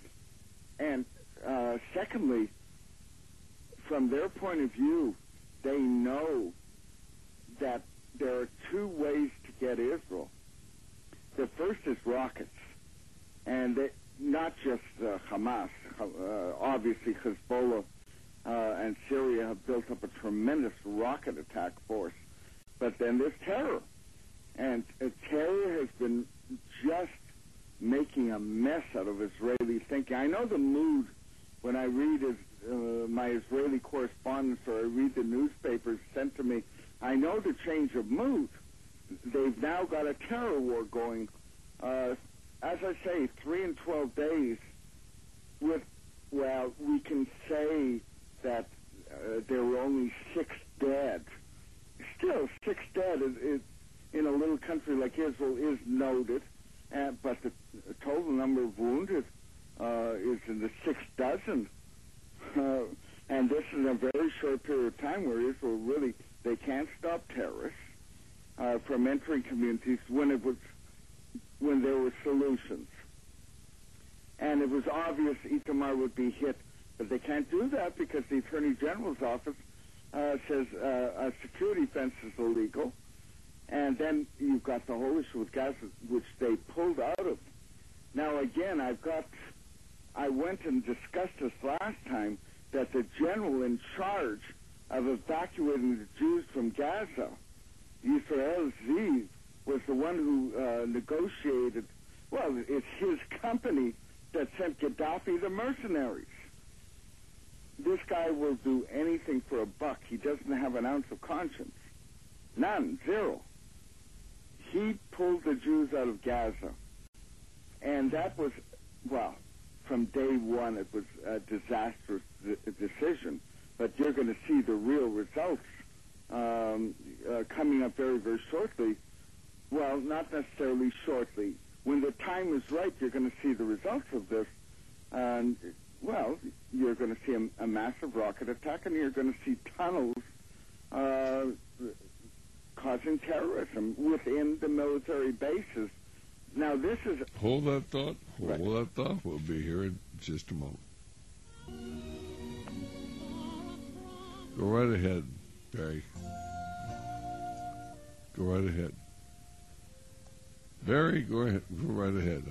And uh, secondly, from their point of view, they know that there are two ways to get Israel. The first is rockets, and they, not just uh, Hamas. Uh, obviously, Hezbollah uh, and Syria have built up a tremendous rocket attack force. But then there's terror. And uh, terror has been just making a mess out of Israeli thinking. I know the mood when I read is, uh, my Israeli correspondence or I read the newspapers sent to me. I know the change of mood. They've now got a terror war going. Uh, as I say, three and twelve days with, well, we can say that uh, there were only six dead. Still, six dead is, is, in a little country like Israel is noted, uh, but the total number of wounded uh, is in the six dozen. Uh, and this is a very short period of time where Israel really, they can't stop terrorists uh, from entering communities when it was, when there were solutions. And it was obvious Itamar would be hit, but they can't do that because the Attorney General's office uh, says uh, a security fence is illegal. And then you've got the whole issue with Gaza, which they pulled out of. Now, again, I've got, I went and discussed this last time, that the general in charge of evacuating the Jews from Gaza, Yisrael Ziv, was the one who uh, negotiated, well, it's his company that sent Gaddafi the mercenaries. This guy will do anything for a buck. He doesn't have an ounce of conscience. None, zero. He pulled the Jews out of Gaza. And that was, well, from day one, it was a disastrous decision. But you're going to see the real results um, uh, coming up very, very shortly. Well, not necessarily shortly. When the time is right, you're going to see the results of this. And, well, you're going to see a, a massive rocket attack, and you're going to see tunnels uh, causing terrorism within the military bases. Now, this is... Hold that thought. Hold right. that thought. We'll be here in just a moment. Go right ahead, Barry. Go right ahead. Barry, go ahead. Go right ahead.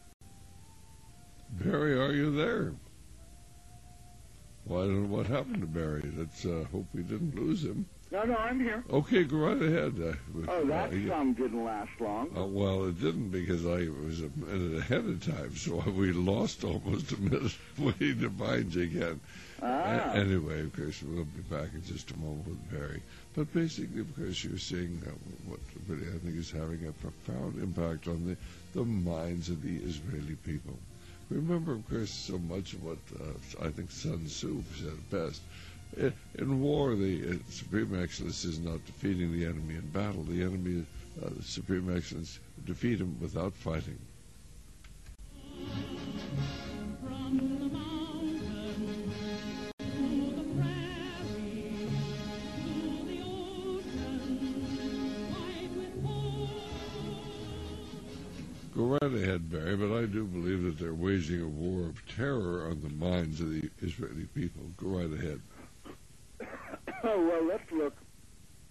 Barry, are you there? Well, I don't know what happened to Barry. Let's uh, hope we didn't lose him. No, no, I'm here. Okay, go right ahead. Uh, oh, that uh, song didn't last long. Uh, well, it didn't because I was a minute ahead of time, so we lost almost a minute waiting to find you again. Ah. A- anyway, of course, we'll be back in just a moment with Barry. But basically, of course, you're seeing uh, what really I think is having a profound impact on the, the minds of the Israeli people. Remember, of course, so much of what uh, I think Sun Tzu said best. In war, the uh, supreme excellence is not defeating the enemy in battle. The enemy, uh, the supreme excellence, defeat him without fighting. Go right ahead, Barry, but I do believe that they're waging a war of terror on the minds of the Israeli people. Go right ahead. Oh, well, let's look.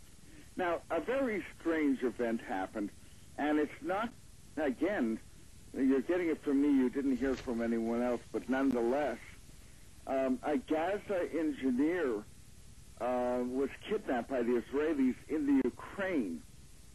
Now, a very strange event happened, and it's not, again, you're getting it from me. You didn't hear it from anyone else, but nonetheless, um, a Gaza engineer uh, was kidnapped by the Israelis in the Ukraine.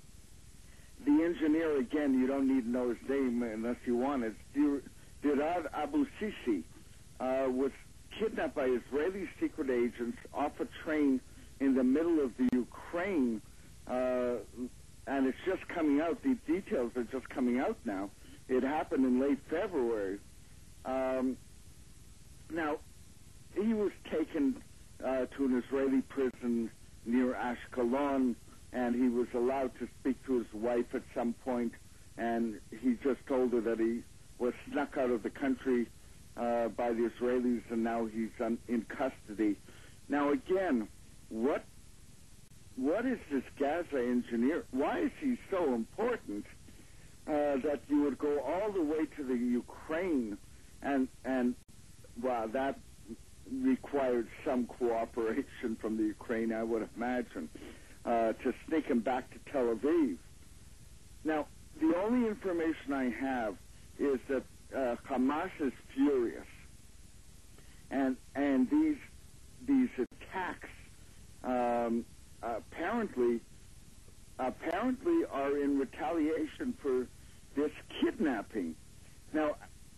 The engineer, again, you don't need to know his name unless you want it. Dirad Abu Sisi uh, was kidnapped by Israeli secret agents off a train in the middle of the Ukraine, uh, and it's just coming out. The details are just coming out now. It happened in late February. Um, now, he was taken uh, to an Israeli prison near Ashkelon, and he was allowed to speak to his wife at some point, and he just told her that he was snuck out of the country uh, by the Israelis, and now he's un- in custody. Now, again, what what is this Gaza engineer? Why is he so important uh, that you would go all the way to the Ukraine, and, and well, that required some cooperation from the Ukraine, I would imagine, uh, to sneak him back to Tel Aviv. Now, the only information I have is that uh, Hamas is furious, and and these these attacks um, apparently apparently are in retaliation for this kidnapping. Now,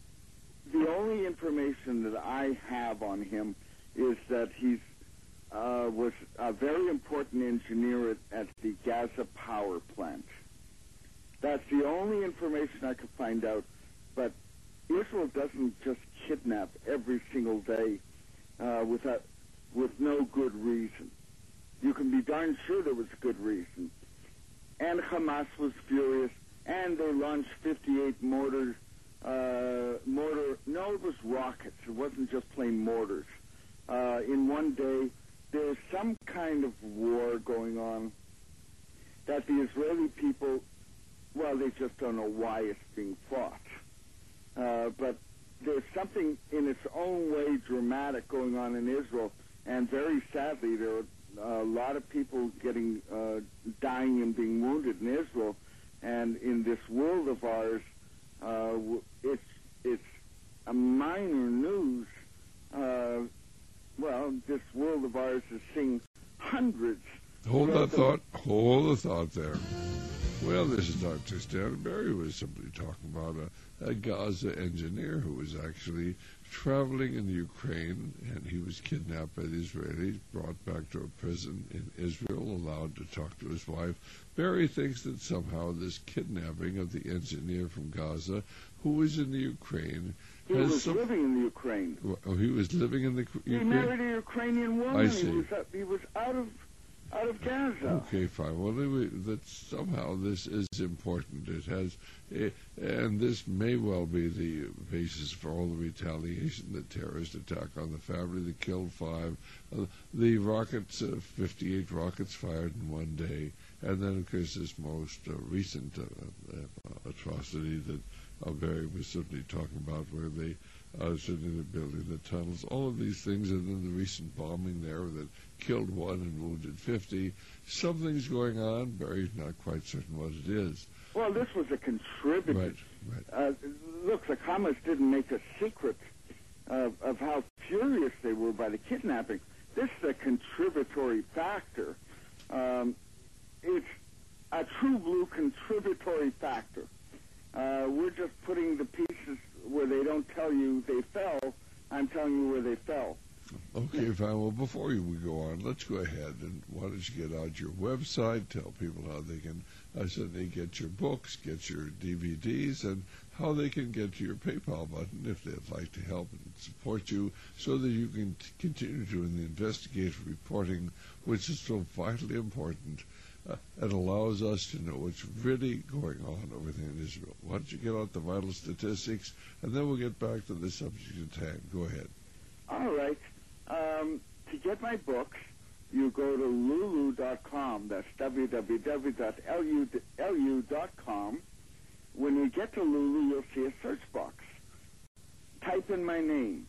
the only information that I have on him is that he's uh, was a very important engineer at, at the Gaza power plant. That's the only information I could find out. But Israel doesn't just kidnap every single day uh, without, with no good reason. You can be darn sure there was a good reason. And Hamas was furious, and they launched fifty-eight mortar, uh, mortar, no, it was rockets. It wasn't just plain mortars. Uh, in one day, there's some kind of war going on that the Israeli people, well, they just don't know why it's being fought. Uh, but there's something in its own way dramatic going on in Israel, and very sadly, there are a lot of people getting uh, dying and being wounded in Israel, and in this world of ours, uh, it's it's a minor news. Uh, well, this world of ours is seeing hundreds. Hold that thought. Hold the thought there. Well, this is Doctor Stanberry, who was simply talking about a, a Gaza engineer who was actually traveling in the Ukraine, and he was kidnapped by the Israelis, brought back to a prison in Israel, allowed to talk to his wife. Barry thinks that somehow this kidnapping of the engineer from Gaza, who was in the Ukraine, he has was some, living in the Ukraine. Oh, he was living in the Ukraine? He married a Ukrainian woman. I see. He was, he was out of out of Gaza. Okay, fine. Well, anyway, that somehow this is important. It has, eh, and this may well be the basis for all the retaliation, the terrorist attack on the family that killed five, uh, the rockets, uh, fifty-eight rockets fired in one day, and then, of course, this most uh, recent uh, uh, atrocity that uh, Barry was certainly talking about, where they uh, certainly they're building the tunnels, all of these things, and then the recent bombing there that killed one and wounded fifty. Something's going on. Barry's not quite certain what it is. Well, this was a contributor. Right, right. Uh, look, the Hamas didn't make a secret of, of how furious they were by the kidnapping. This is a contributory factor. Um, it's a true blue contributory factor. Uh, we're just putting the pieces where they don't tell you they fell. I'm telling you where they fell. Okay, fine. Well, before we go on, let's go ahead and why don't you get out your website, tell people how they can uh, suddenly get your books, get your D V Ds, and how they can get to your PayPal button if they'd like to help and support you so that you can t- continue doing the investigative reporting, which is so vitally important uh, and allows us to know what's really going on over there in Israel. Why don't you get out the vital statistics, and then we'll get back to the subject at hand. Go ahead. All right. Um, to get my books, you go to lulu dot com. That's w w w dot l u dot com. When you get to Lulu, you'll see a search box. Type in my name,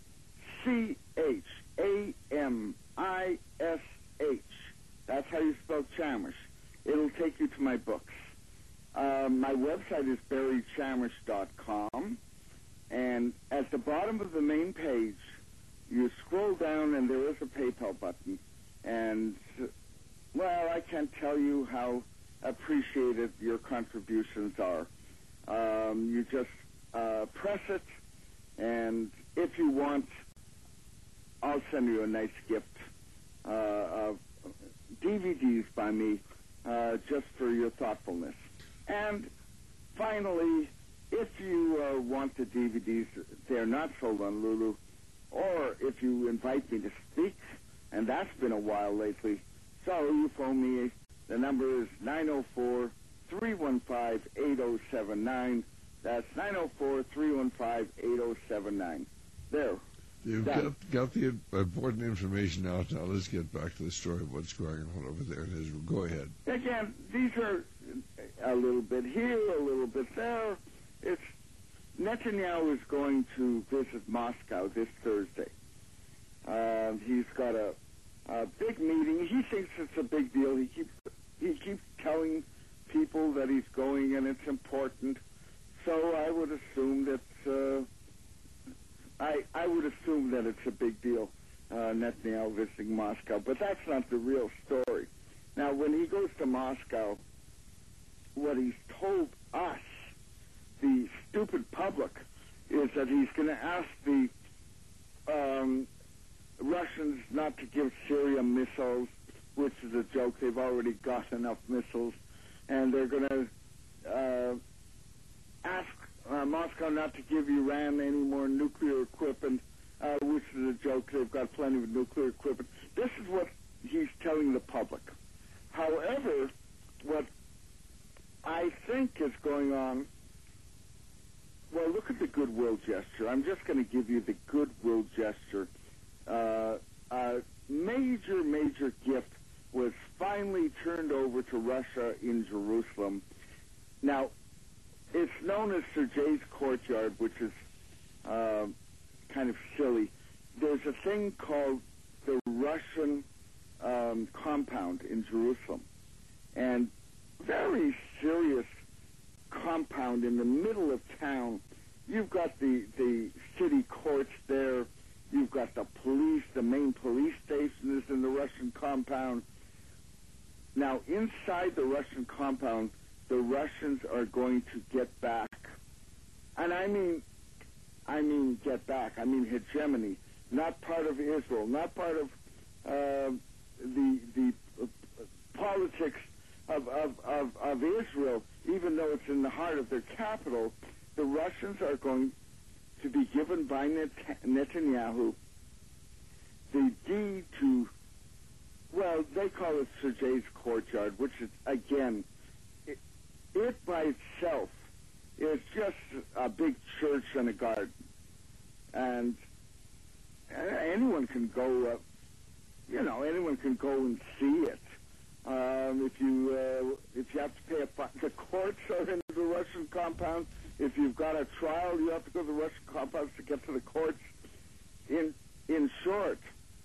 C H A M I S H. That's how you spell Chamish. It'll take you to my books. Uh, Uh, my website is barry chamish dot com, and at the bottom of the main page, you scroll down and there is a PayPal button. And, well, I can't tell you how appreciated your contributions are. Um, you just uh, press it, and if you want, I'll send you a nice gift uh, of D V Ds by me uh, just for your thoughtfulness. And finally, if you uh, want the D V Ds, they're not sold on Lulu, or if you invite me to speak, and that's been a while lately, so you phone me. The number is nine oh four, three one five, eight oh seven nine. That's nine oh four, three one five, eight oh seven nine. There. You've got, got the important information out now. Let's get back to the story of what's going on over there in Israel. Go ahead. Again, these are a little bit here, a little bit there. It's Netanyahu is going to visit Moscow this Thursday. Uh, he's got a, a big meeting. He thinks it's a big deal. He keeps he keeps telling people that he's going and it's important. So I would assume that uh, I I would assume that it's a big deal. Uh, Netanyahu visiting Moscow, but that's not the real story. Now, when he goes to Moscow, what he's told us, the stupid public, is that he's going to ask the um, Russians not to give Syria missiles, which is a joke. They've already got enough missiles. And they're going to uh, ask uh, Moscow not to give Iran any more nuclear equipment, uh, which is a joke. They've got plenty of nuclear equipment. This is what he's telling the public. However, what I think is going on, well, look at the goodwill gesture. I'm just going to give you the goodwill gesture. Uh, a major, major gift was finally turned over to Russia in Jerusalem. Now, it's known as Sergei's Courtyard, which is uh, kind of silly. There's a thing called the Russian um, compound in Jerusalem, and very serious compound in the middle of town. You've got the, the city courts there. You've got the police. The main police station is in the Russian compound. Now, inside the Russian compound, the Russians are going to get back. And I mean, I mean get back. I mean hegemony. Not part of Israel. Not part of uh, the the uh, politics of, of, of, of Israel, even though it's in the heart of their capital. The Russians are going to be given by Net- Netanyahu the deed to, well, they call it Sergei's Courtyard, which is, again, it, it by itself is just a big church and a garden. And anyone can go, uh, you know, anyone can go and see it. Um, if you uh, if you have to pay a fine, the courts are in the Russian compound. If you've got a trial, you have to go to the Russian compounds to get to the courts. In in short,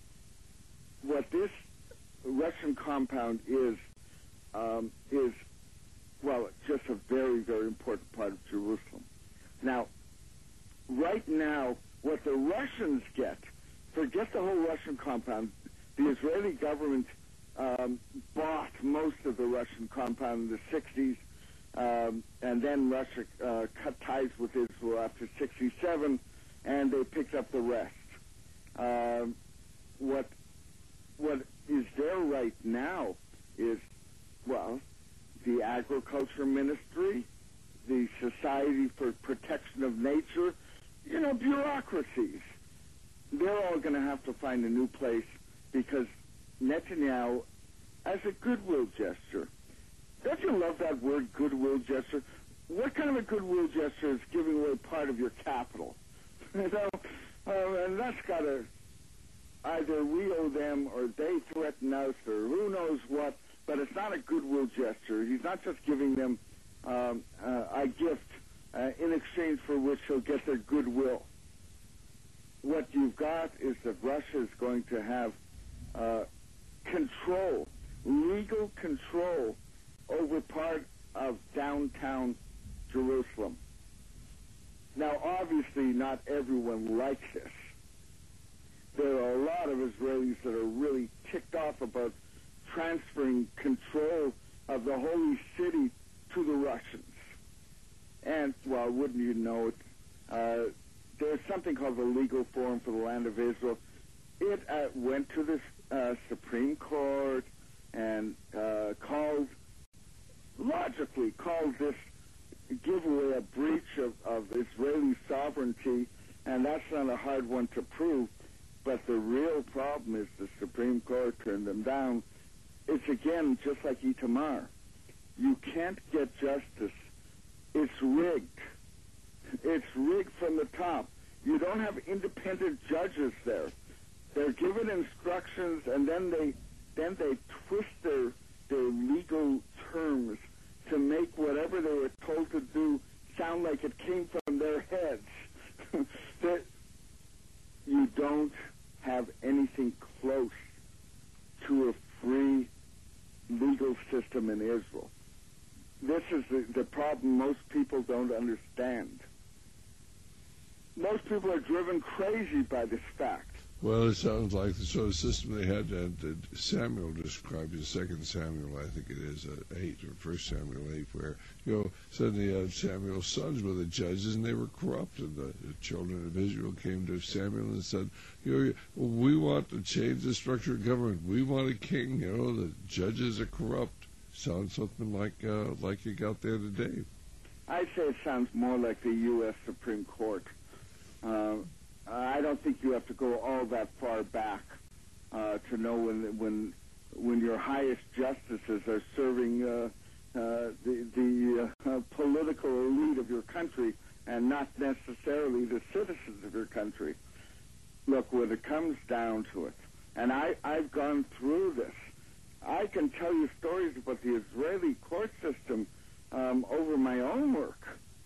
what this Russian compound is um, is well, just a very very important part of Jerusalem. Now, right now, what the Russians get, forget the whole Russian compound. The Israeli government Um, bought most of the Russian compound in the sixties, um, and then Russia uh, cut ties with Israel after sixty-seven, and they picked up the rest. Um, what what is there right now is, well, the Agriculture Ministry, the Society for Protection of Nature, you know, bureaucracies. They're all going to have to find a new place because Netanyahu, as a goodwill gesture. Don't you love that word, goodwill gesture? What kind of a goodwill gesture is giving away part of your capital? You know, uh, and that's got to, either we owe them or they threaten us or who knows what, but it's not a goodwill gesture. He's not just giving them um, uh, a gift uh, in exchange for which he'll get their goodwill. What you've got is that Russia is going to have uh, control, legal control over part of downtown Jerusalem. Now, obviously, not everyone likes this. There are a lot of Israelis that are really ticked off about transferring control of the holy city to the Russians. And, well, wouldn't you know it, uh, there's something called the Legal Forum for the Land of Israel. It uh, went to the uh, Supreme Court and uh, called, logically called this giveaway a breach of, of Israeli sovereignty, and that's not a hard one to prove. But the real problem is the Supreme Court turned them down. It's, again, just like Itamar. You can't get justice. It's rigged. It's rigged from the top. You don't have independent judges there. They're given instructions, and then they then they twist their their legal terms to make whatever they were told to do sound like it came from their heads. That you don't have anything close to a free legal system in Israel. This is the, the problem most people don't understand. Most people are driven crazy by this fact. Well, it sounds like the sort of system they had that, that Samuel described in Second Samuel, I think it is, uh, eight, or First Samuel eight, where, you know, suddenly uh, Samuel's sons were the judges, and they were corrupt, and the, the children of Israel came to Samuel and said, you know, we want to change the structure of government. We want a king. You know, the judges are corrupt. Sounds something like uh, like you got there today. I'd say it sounds more like the U S Supreme Court. Uh, I don't think you have to go all that far back uh, to know when when when your highest justices are serving uh, uh, the, the uh, political elite of your country and not necessarily the citizens of your country. Look, when it comes down to it, and I, I've gone through this, I can tell you stories about the Israeli court system um, over my own work.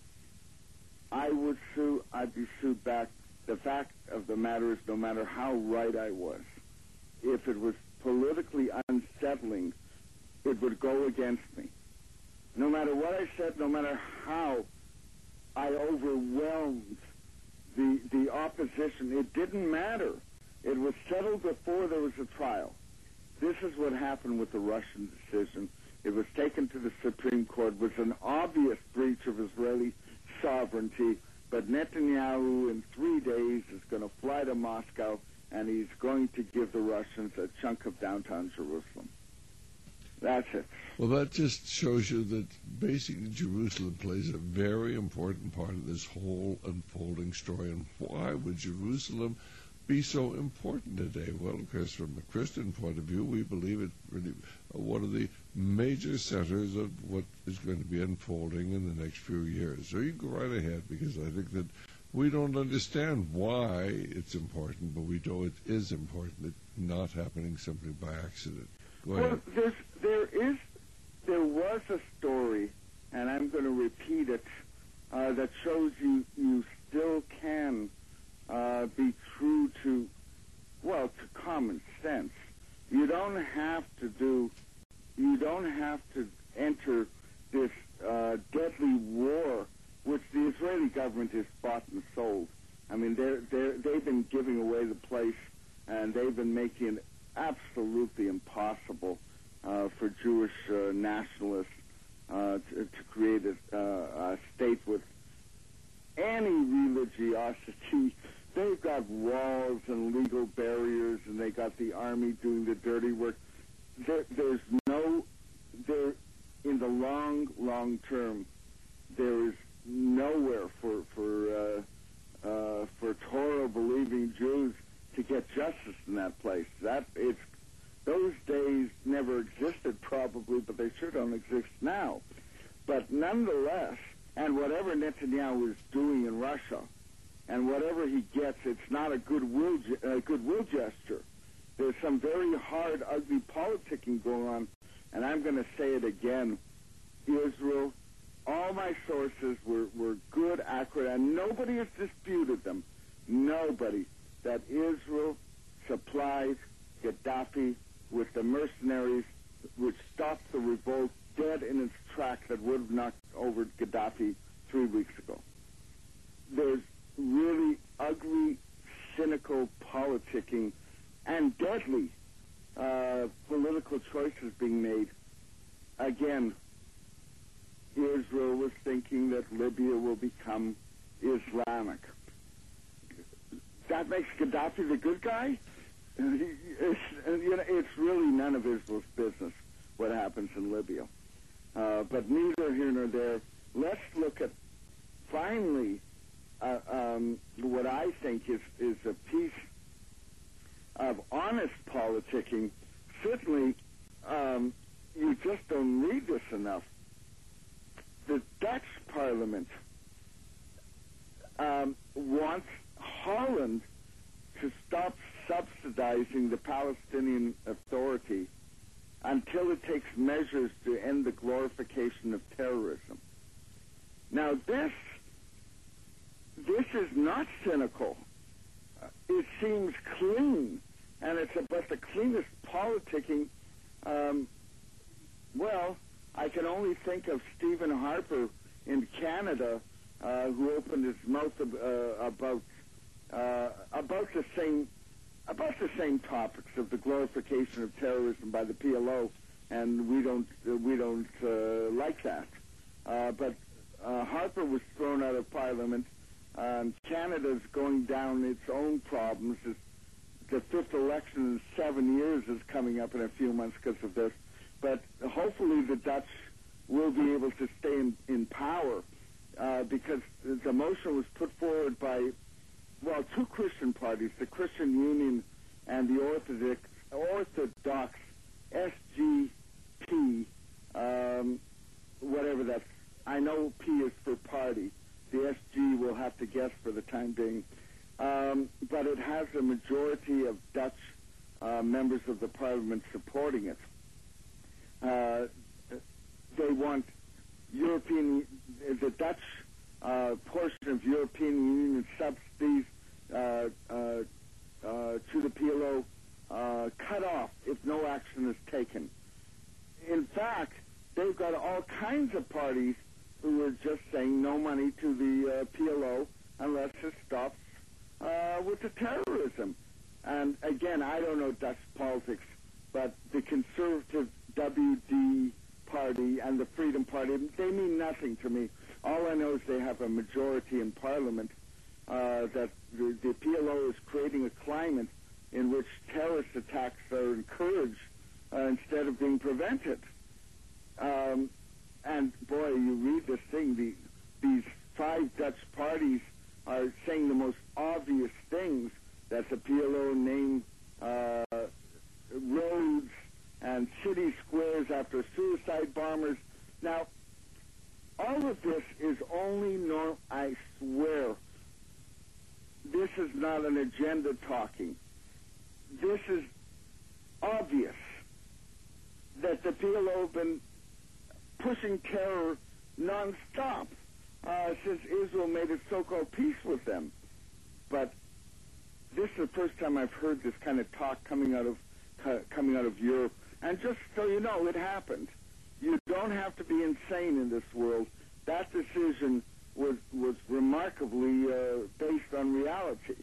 I would sue, I'd be sued back. The fact of the matter is, no matter how right I was, if it was politically unsettling, it would go against me. No matter what I said, no matter how I overwhelmed the the opposition, it didn't matter. It was settled before there was a trial. This is what happened with the Russian decision. It was taken to the Supreme Court. It was an obvious breach of Israeli sovereignty. But Netanyahu, in three days, is going to fly to Moscow, and he's going to give the Russians a chunk of downtown Jerusalem. That's it. Well, that just shows you that basically Jerusalem plays a very important part of this whole unfolding story. And why would Jerusalem be so important today? Well, of course, from a Christian point of view, we believe it's really one of the major centers of what is going to be unfolding in the next few years. So you go right ahead, because I think that we don't understand why it's important, but we know it is important. It's not happening simply by accident. Go well, ahead. There's, there is, there was a story, and I'm going to repeat it, uh, that shows you you still can uh, be true to, well, to common sense. You don't have to do, you don't have to enter this uh, deadly war, which the Israeli government has bought and sold. I mean, they're, they're, they've been giving away the place, and they've been making it absolutely impossible uh, for Jewish uh, nationalists uh, to, to create a, uh, a state with any religiosity. They've got walls and legal barriers, and they got the army doing the dirty work. There, there's no, there, in the long, long term, there is nowhere for for uh, uh, for Torah-believing Jews to get justice in that place. That it's those days never existed, probably, but they sure don't exist now. But nonetheless, and whatever Netanyahu is doing in Russia, and whatever he gets, it's not a goodwill uh, goodwill gesture. There's some very hard, ugly politicking going on, and I'm going to say it again. Israel, all my sources were, were good, accurate, and nobody has disputed them. Nobody. That Israel supplied Gaddafi with the mercenaries which stopped the revolt dead in its tracks that would have knocked over Gaddafi three weeks ago. There's really ugly, cynical politicking and deadly uh, political choices being made. Again, Israel was thinking that Libya will become Islamic. That makes Gaddafi the good guy? It's, you know, it's really none of Israel's business what happens in Libya. Uh, but neither here nor there. Let's look at, finally, uh, um, what I think is, is a piece of honest politicking. Certainly, um, you just don't read this enough. The Dutch Parliament um, wants Holland to stop subsidizing the Palestinian Authority until it takes measures to end the glorification of terrorism. Now, this this is not cynical. Uh, it seems clean, and it's about the cleanest politicking. Um, well, I can only think of Stephen Harper in Canada, uh, who opened his mouth ab- uh, about uh, about the same about the same topics of the glorification of terrorism by the P L O, and we don't uh, we don't uh, like that. Uh, but uh, Harper was thrown out of Parliament. Um, Canada's going down its own problems. It's, the fifth election in seven years is coming up in a few months because of this. But hopefully the Dutch will be able to stay in, in power uh, because the motion was put forward by, well, two Christian parties, the Christian Union and the Orthodox, Orthodox S G P, um, whatever that's, I know P is for party. The S G will have to guess for the time being. Um, but it has a majority of Dutch uh, members of the parliament supporting it. Uh, they want European, the Dutch uh, portion of European Union subsidies uh, uh, uh, to the P L O uh, cut off if no action is taken. In fact, they've got all kinds of parties who are just saying no money to the uh, P L O unless it stops uh, with the terrorism. And again, I don't know Dutch politics, but the conservative W D Party and the Freedom Party, they mean nothing to me. All I know is they have a majority in Parliament, uh, that the, the P L O is creating a climate in which terrorist attacks are encouraged uh, instead of being prevented. Um, and boy, you read this thing, the, these five Dutch parties are saying the most obvious things, that the P L O name uh, roads and city squares after suicide bombers. Now, all of this is only normal. I swear, this is not an agenda talking. This is obvious that the P L O have been pushing terror nonstop uh, since Israel made its so-called peace with them. But this is the first time I've heard this kind of talk coming out of uh, coming out of Europe. And just so you know, it happened. You don't have to be insane in this world. That decision was was remarkably uh, based on reality.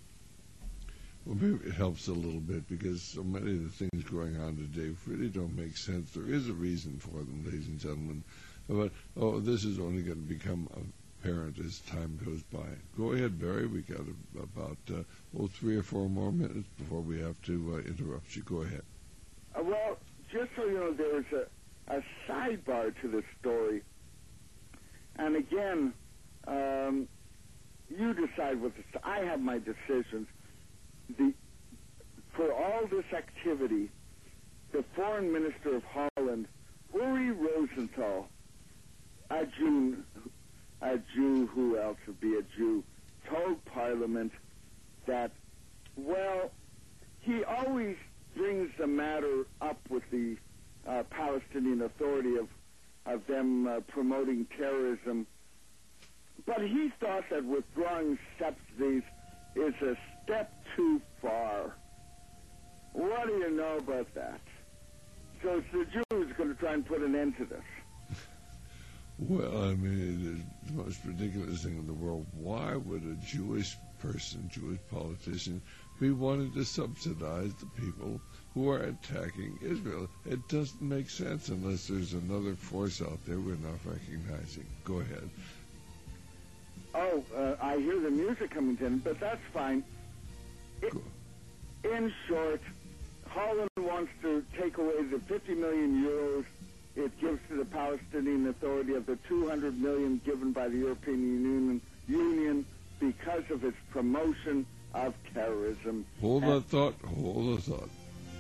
Well, maybe it helps a little bit because so many of the things going on today really don't make sense. There is a reason for them, ladies and gentlemen. But, oh, this is only going to become apparent as time goes by. Go ahead, Barry. We got a, about uh, well, three or four more minutes before we have to uh, interrupt you. Go ahead. Uh, well, just so you know, there's a, a sidebar to this story. And again, um, you decide what this. I have my decisions. The, for all this activity, the foreign minister of Holland, Uri Rosenthal, a Jew, a Jew, who else would be a Jew, told Parliament that, well, he always brings the matter up with the uh, Palestinian Authority of, of them uh, promoting terrorism, but he thought that withdrawing subsidies is a step too far. What do you know about that? so it's the Jews going to try and put an end to this. Well, I mean, it's the most ridiculous thing in the world. Why would a Jewish person, Jewish politician, be wanting to subsidize the people who are attacking Israel? It doesn't make sense unless there's another force out there we're not recognizing. Go ahead. Oh, uh, I hear the music coming in, but that's fine. It, in short, Holland wants to take away the fifty million euros it gives to the Palestinian Authority of the two hundred million given by the European Union, Union because of its promotion of terrorism. Hold that thought. Hold that thought.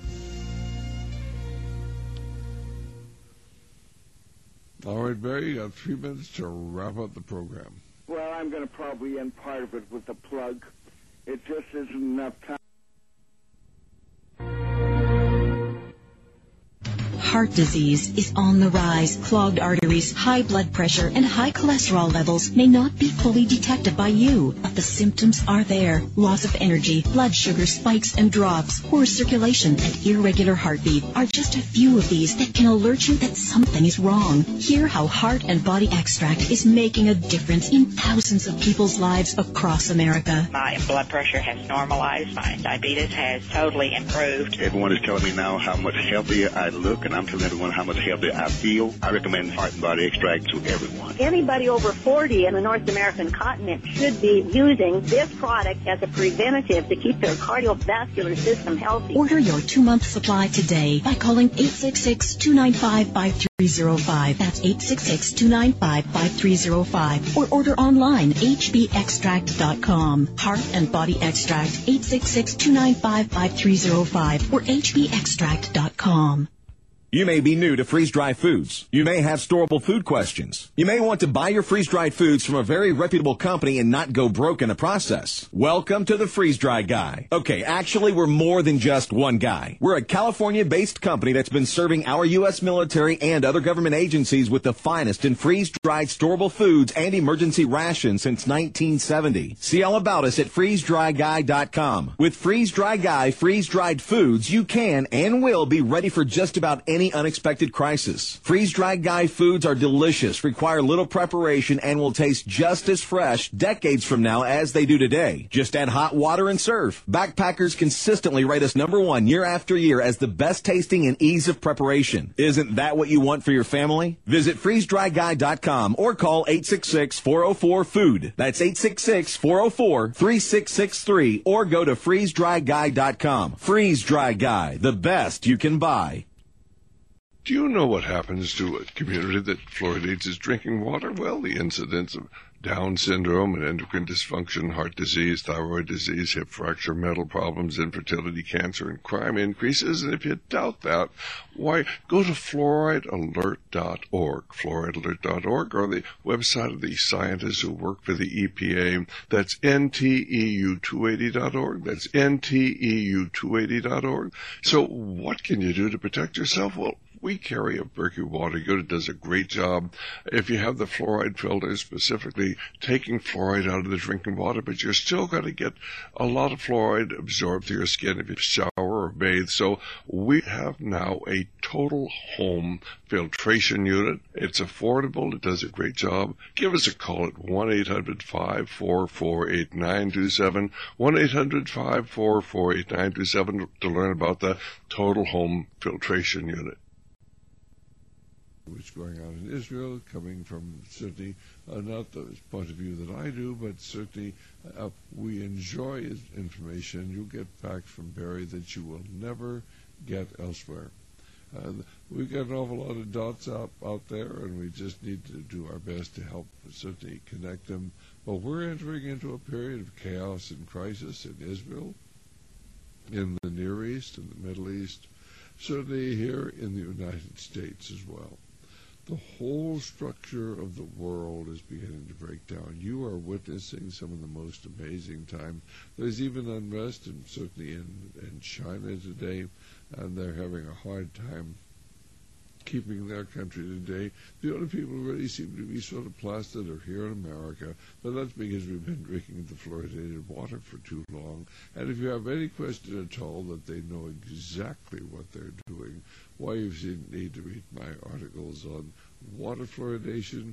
All right, Barry, you got three minutes to wrap up the program. Well, I'm going to probably end part of it with a plug. It just isn't enough time. Heart disease is on the rise. Clogged arteries, high blood pressure, and high cholesterol levels may not be fully detected by you, but the symptoms are there. Loss of energy, blood sugar spikes and drops, poor circulation, and irregular heartbeat are just a few of these that can alert you that something is wrong. Hear how Heart and Body Extract is making a difference in thousands of people's lives across America. My blood pressure has normalized. My diabetes has totally improved. Everyone is telling me now how much healthier I look, and I'm telling everyone how much healthier I feel. I recommend Heart and Body Extract to everyone. Anybody over forty in the North American continent should be using this product as a preventative to keep their cardiovascular system healthy. Order your two-month supply today by calling eight six six, two nine five, five three zero five. That's eight six six, two nine five, five three zero five. Or order online, h b extract dot com. Heart and Body Extract, eight six six, two nine five, five three zero five or h b extract dot com. You may be new to freeze-dried foods. You may have storable food questions. You may want to buy your freeze-dried foods from a very reputable company and not go broke in the process. Welcome to the Freeze-Dry Guy. Okay, actually, we're more than just one guy. We're a California-based company that's been serving our U S military and other government agencies with the finest in freeze-dried storable foods and emergency rations since nineteen seventy. See all about us at freeze dry guy dot com. With Freeze-Dry Guy freeze-dried foods, you can and will be ready for just about any Any unexpected crisis. Freeze-Dried Guy foods are delicious, require little preparation, and will taste just as fresh decades from now as they do today. Just add hot water and serve. Backpackers consistently rate us number one year after year as the best tasting and ease of preparation. Isn't that what you want for your family? Visit freeze dry guy dot com or call eight six six, four oh four, food. That's eight six six, four oh four, three six six three or go to freeze dry guy dot com. Freeze-Dry Guy, the best you can buy. Do you know what happens to a community that fluoridates its drinking water? Well, the incidence of Down syndrome and endocrine dysfunction, heart disease, thyroid disease, hip fracture, mental problems, infertility, cancer, and crime increases. And if you doubt that, why, go to fluoride alert dot org, fluoride alert dot org, or the website of the scientists who work for the E P A. That's N T E U two eighty dot org. That's N T E U two eighty dot org. So what can you do to protect yourself? Well, we carry a Berkey Water Good. It does a great job. If you have the fluoride filter, specifically taking fluoride out of the drinking water, but you're still going to get a lot of fluoride absorbed through your skin if you shower or bathe. So we have now a total home filtration unit. It's affordable. It does a great job. Give us a call at one eight hundred, five four four, eight nine two seven, one eight hundred, five four four, eight nine two seven to learn about the total home filtration unit. What's going on in Israel, coming from certainly uh, not the point of view that I do, but certainly uh, we enjoy information. You get facts from Barry that you will never get elsewhere. Uh, we've got an awful lot of dots out, out there, and we just need to do our best to help certainly connect them. But we're entering into a period of chaos and crisis in Israel, in the Near East, in the Middle East, certainly here in the United States as well. The whole structure of the world is beginning to break down. You are witnessing some of the most amazing times. There's even unrest, and certainly in, in China today, and they're having a hard time keeping their country today. The only people who really seem to be sort of plastered are here in America, but that's because we've been drinking the fluoridated water for too long. And if you have any question at all that they know exactly what they're doing, why you need to read my articles on water fluoridation.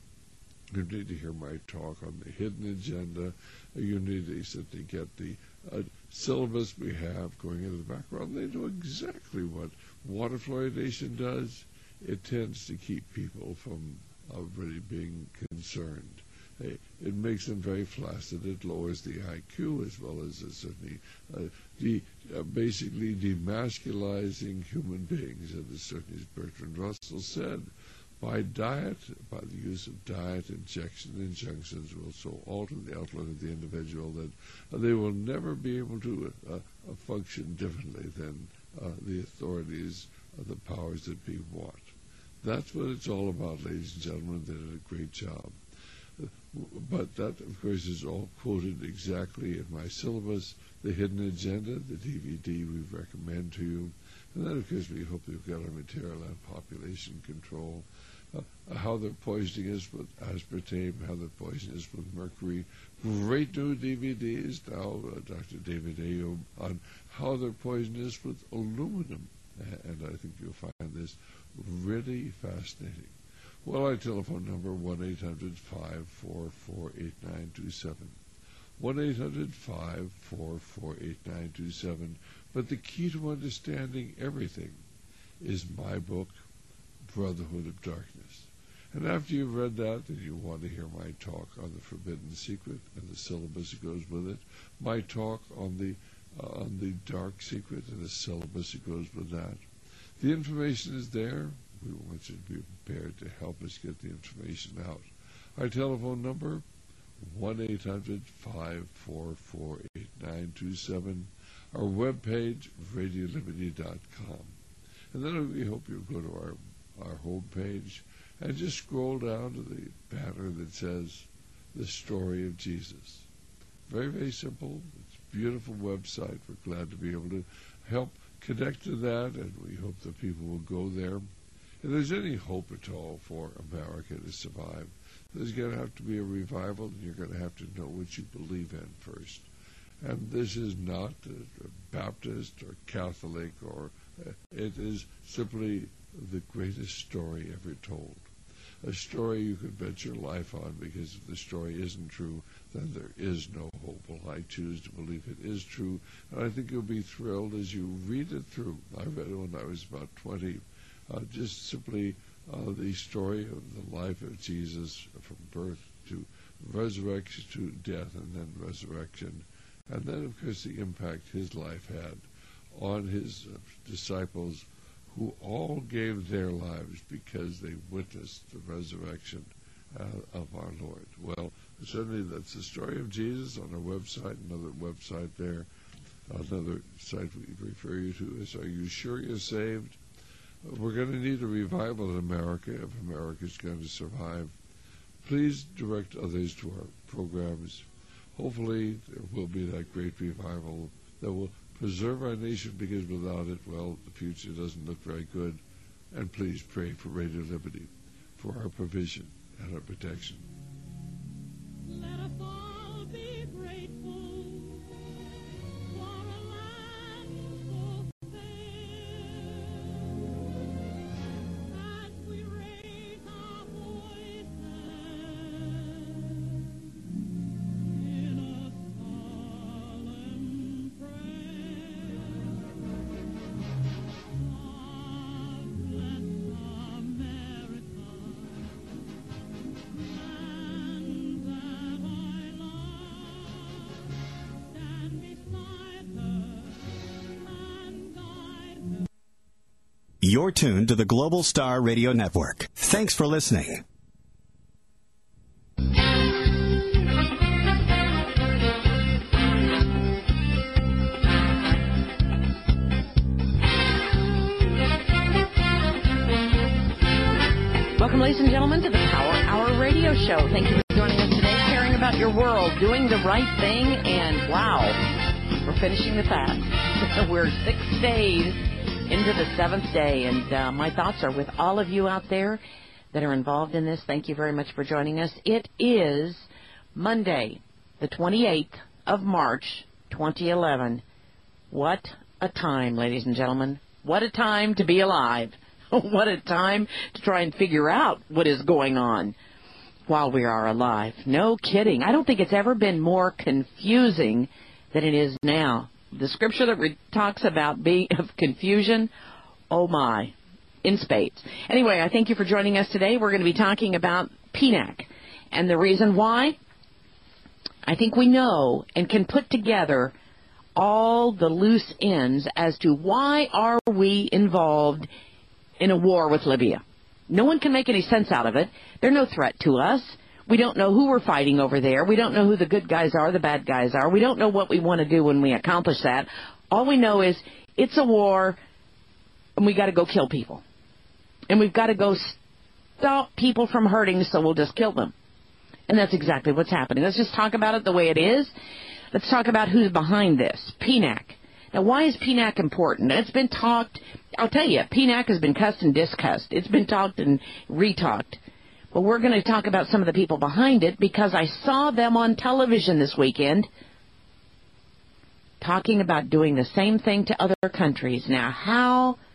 You need to hear my talk on the hidden agenda. You need to simply get the uh, syllabus we have going into the background. They know exactly what water fluoridation does. It tends to keep people from uh, really being concerned. It, it makes them very flaccid. It lowers the I Q as well as uh, certainly uh, de, uh, basically demasculizing human beings, and as certainly as Bertrand Russell said, by diet, by the use of diet, injection, injunctions will so alter the outlook of the individual that uh, they will never be able to uh, uh, function differently than uh, the authorities, uh, the powers that be want. That's what it's all about, ladies and gentlemen. They did a great job. Uh, but that, of course, is all quoted exactly in my syllabus, The Hidden Agenda, the D V D we recommend to you. And then, of course, we hope you've got our material on population control, uh, how they're poisoning us with aspartame, how they're poisoning us with mercury. Great new D V Ds now, uh, Doctor David Ayo, on how they're poisoning us with aluminum. And I think you'll find this really fascinating. Well, our telephone number, one eight hundred, five four four, eight nine two seven. one eight hundred, five four four, eight nine two seven. But the key to understanding everything is my book, Brotherhood of Darkness. And after you've read that, and you want to hear my talk on the Forbidden Secret and the syllabus that goes with it, my talk on the uh, on the Dark Secret and the syllabus that goes with that. The information is there. We want you to be prepared to help us get the information out. Our telephone number, one eight hundred, five four four, eight nine two seven. Our webpage, radio liberty dot com. And then we hope you'll go to our, our home page and just scroll down to the banner that says The Story of Jesus. Very, very simple. It's a beautiful website. We're glad to be able to help connect to that, and we hope that people will go there. If there's any hope at all for America to survive, there's going to have to be a revival, and you're going to have to know what you believe in first. And this is not a, a Baptist or Catholic, or uh, it is simply the greatest story ever told. A story you could bet your life on, because if the story isn't true, then there is no hope. Well, I choose to believe it is true, and I think you'll be thrilled as you read it through. I read it when I was about twenty, uh, just simply uh, the story of the life of Jesus from birth to resurrection to death and then resurrection. And then, of course, the impact his life had on his uh, disciples, who all gave their lives because they witnessed the resurrection uh, of our Lord. Well, certainly that's the story of Jesus on our website. Another website there, another site we refer you to is Are You Sure You're Saved? We're going to need a revival in America if America is going to survive. Please direct others to our programs. Hopefully there will be that great revival that will preserve our nation, because without it, well, the future doesn't look very good. And please pray for Radio Liberty, for our provision and our protection. Let us all be grateful for a land so fair. As we raise our voices in a solemn prayer. God bless America, land that I love. Stand beside her and guide her. You're tuned to the Global Star Radio Network. Thanks for listening. Welcome, ladies and gentlemen, to the Power Hour Radio Show. Thank you for joining us today, caring about your world, doing the right thing, and wow, we're finishing the fast. We're six days into the seventh day, and uh, my thoughts are with all of you out there that are involved in this. Thank you very much for joining us. It is Monday, the twenty-eighth of March, twenty eleven. What a time, ladies and gentlemen. What a time to be alive. What a time to try and figure out what is going on while we are alive. No kidding. I don't think it's ever been more confusing than it is now. The scripture that re- talks about being of confusion, oh my, in spades. Anyway, I thank you for joining us today. We're going to be talking about P N A C. And the reason why, I think we know and can put together all the loose ends as to why are we involved in a war with Libya. No one can make any sense out of it. They're no threat to us. We don't know who we're fighting over there. We don't know who the good guys are, the bad guys are. We don't know what we want to do when we accomplish that. All we know is it's a war, and we got to go kill people. And we've got to go stop people from hurting, so we'll just kill them. And that's exactly what's happening. Let's just talk about it the way it is. Let's talk about who's behind this, P N A C. Now, why is P N A C important? It's been talked, I'll tell you, P N A C has been cussed and discussed. It's been talked and re-talked. But we're going to talk about some of the people behind it because I saw them on television this weekend talking about doing the same thing to other countries. Now, how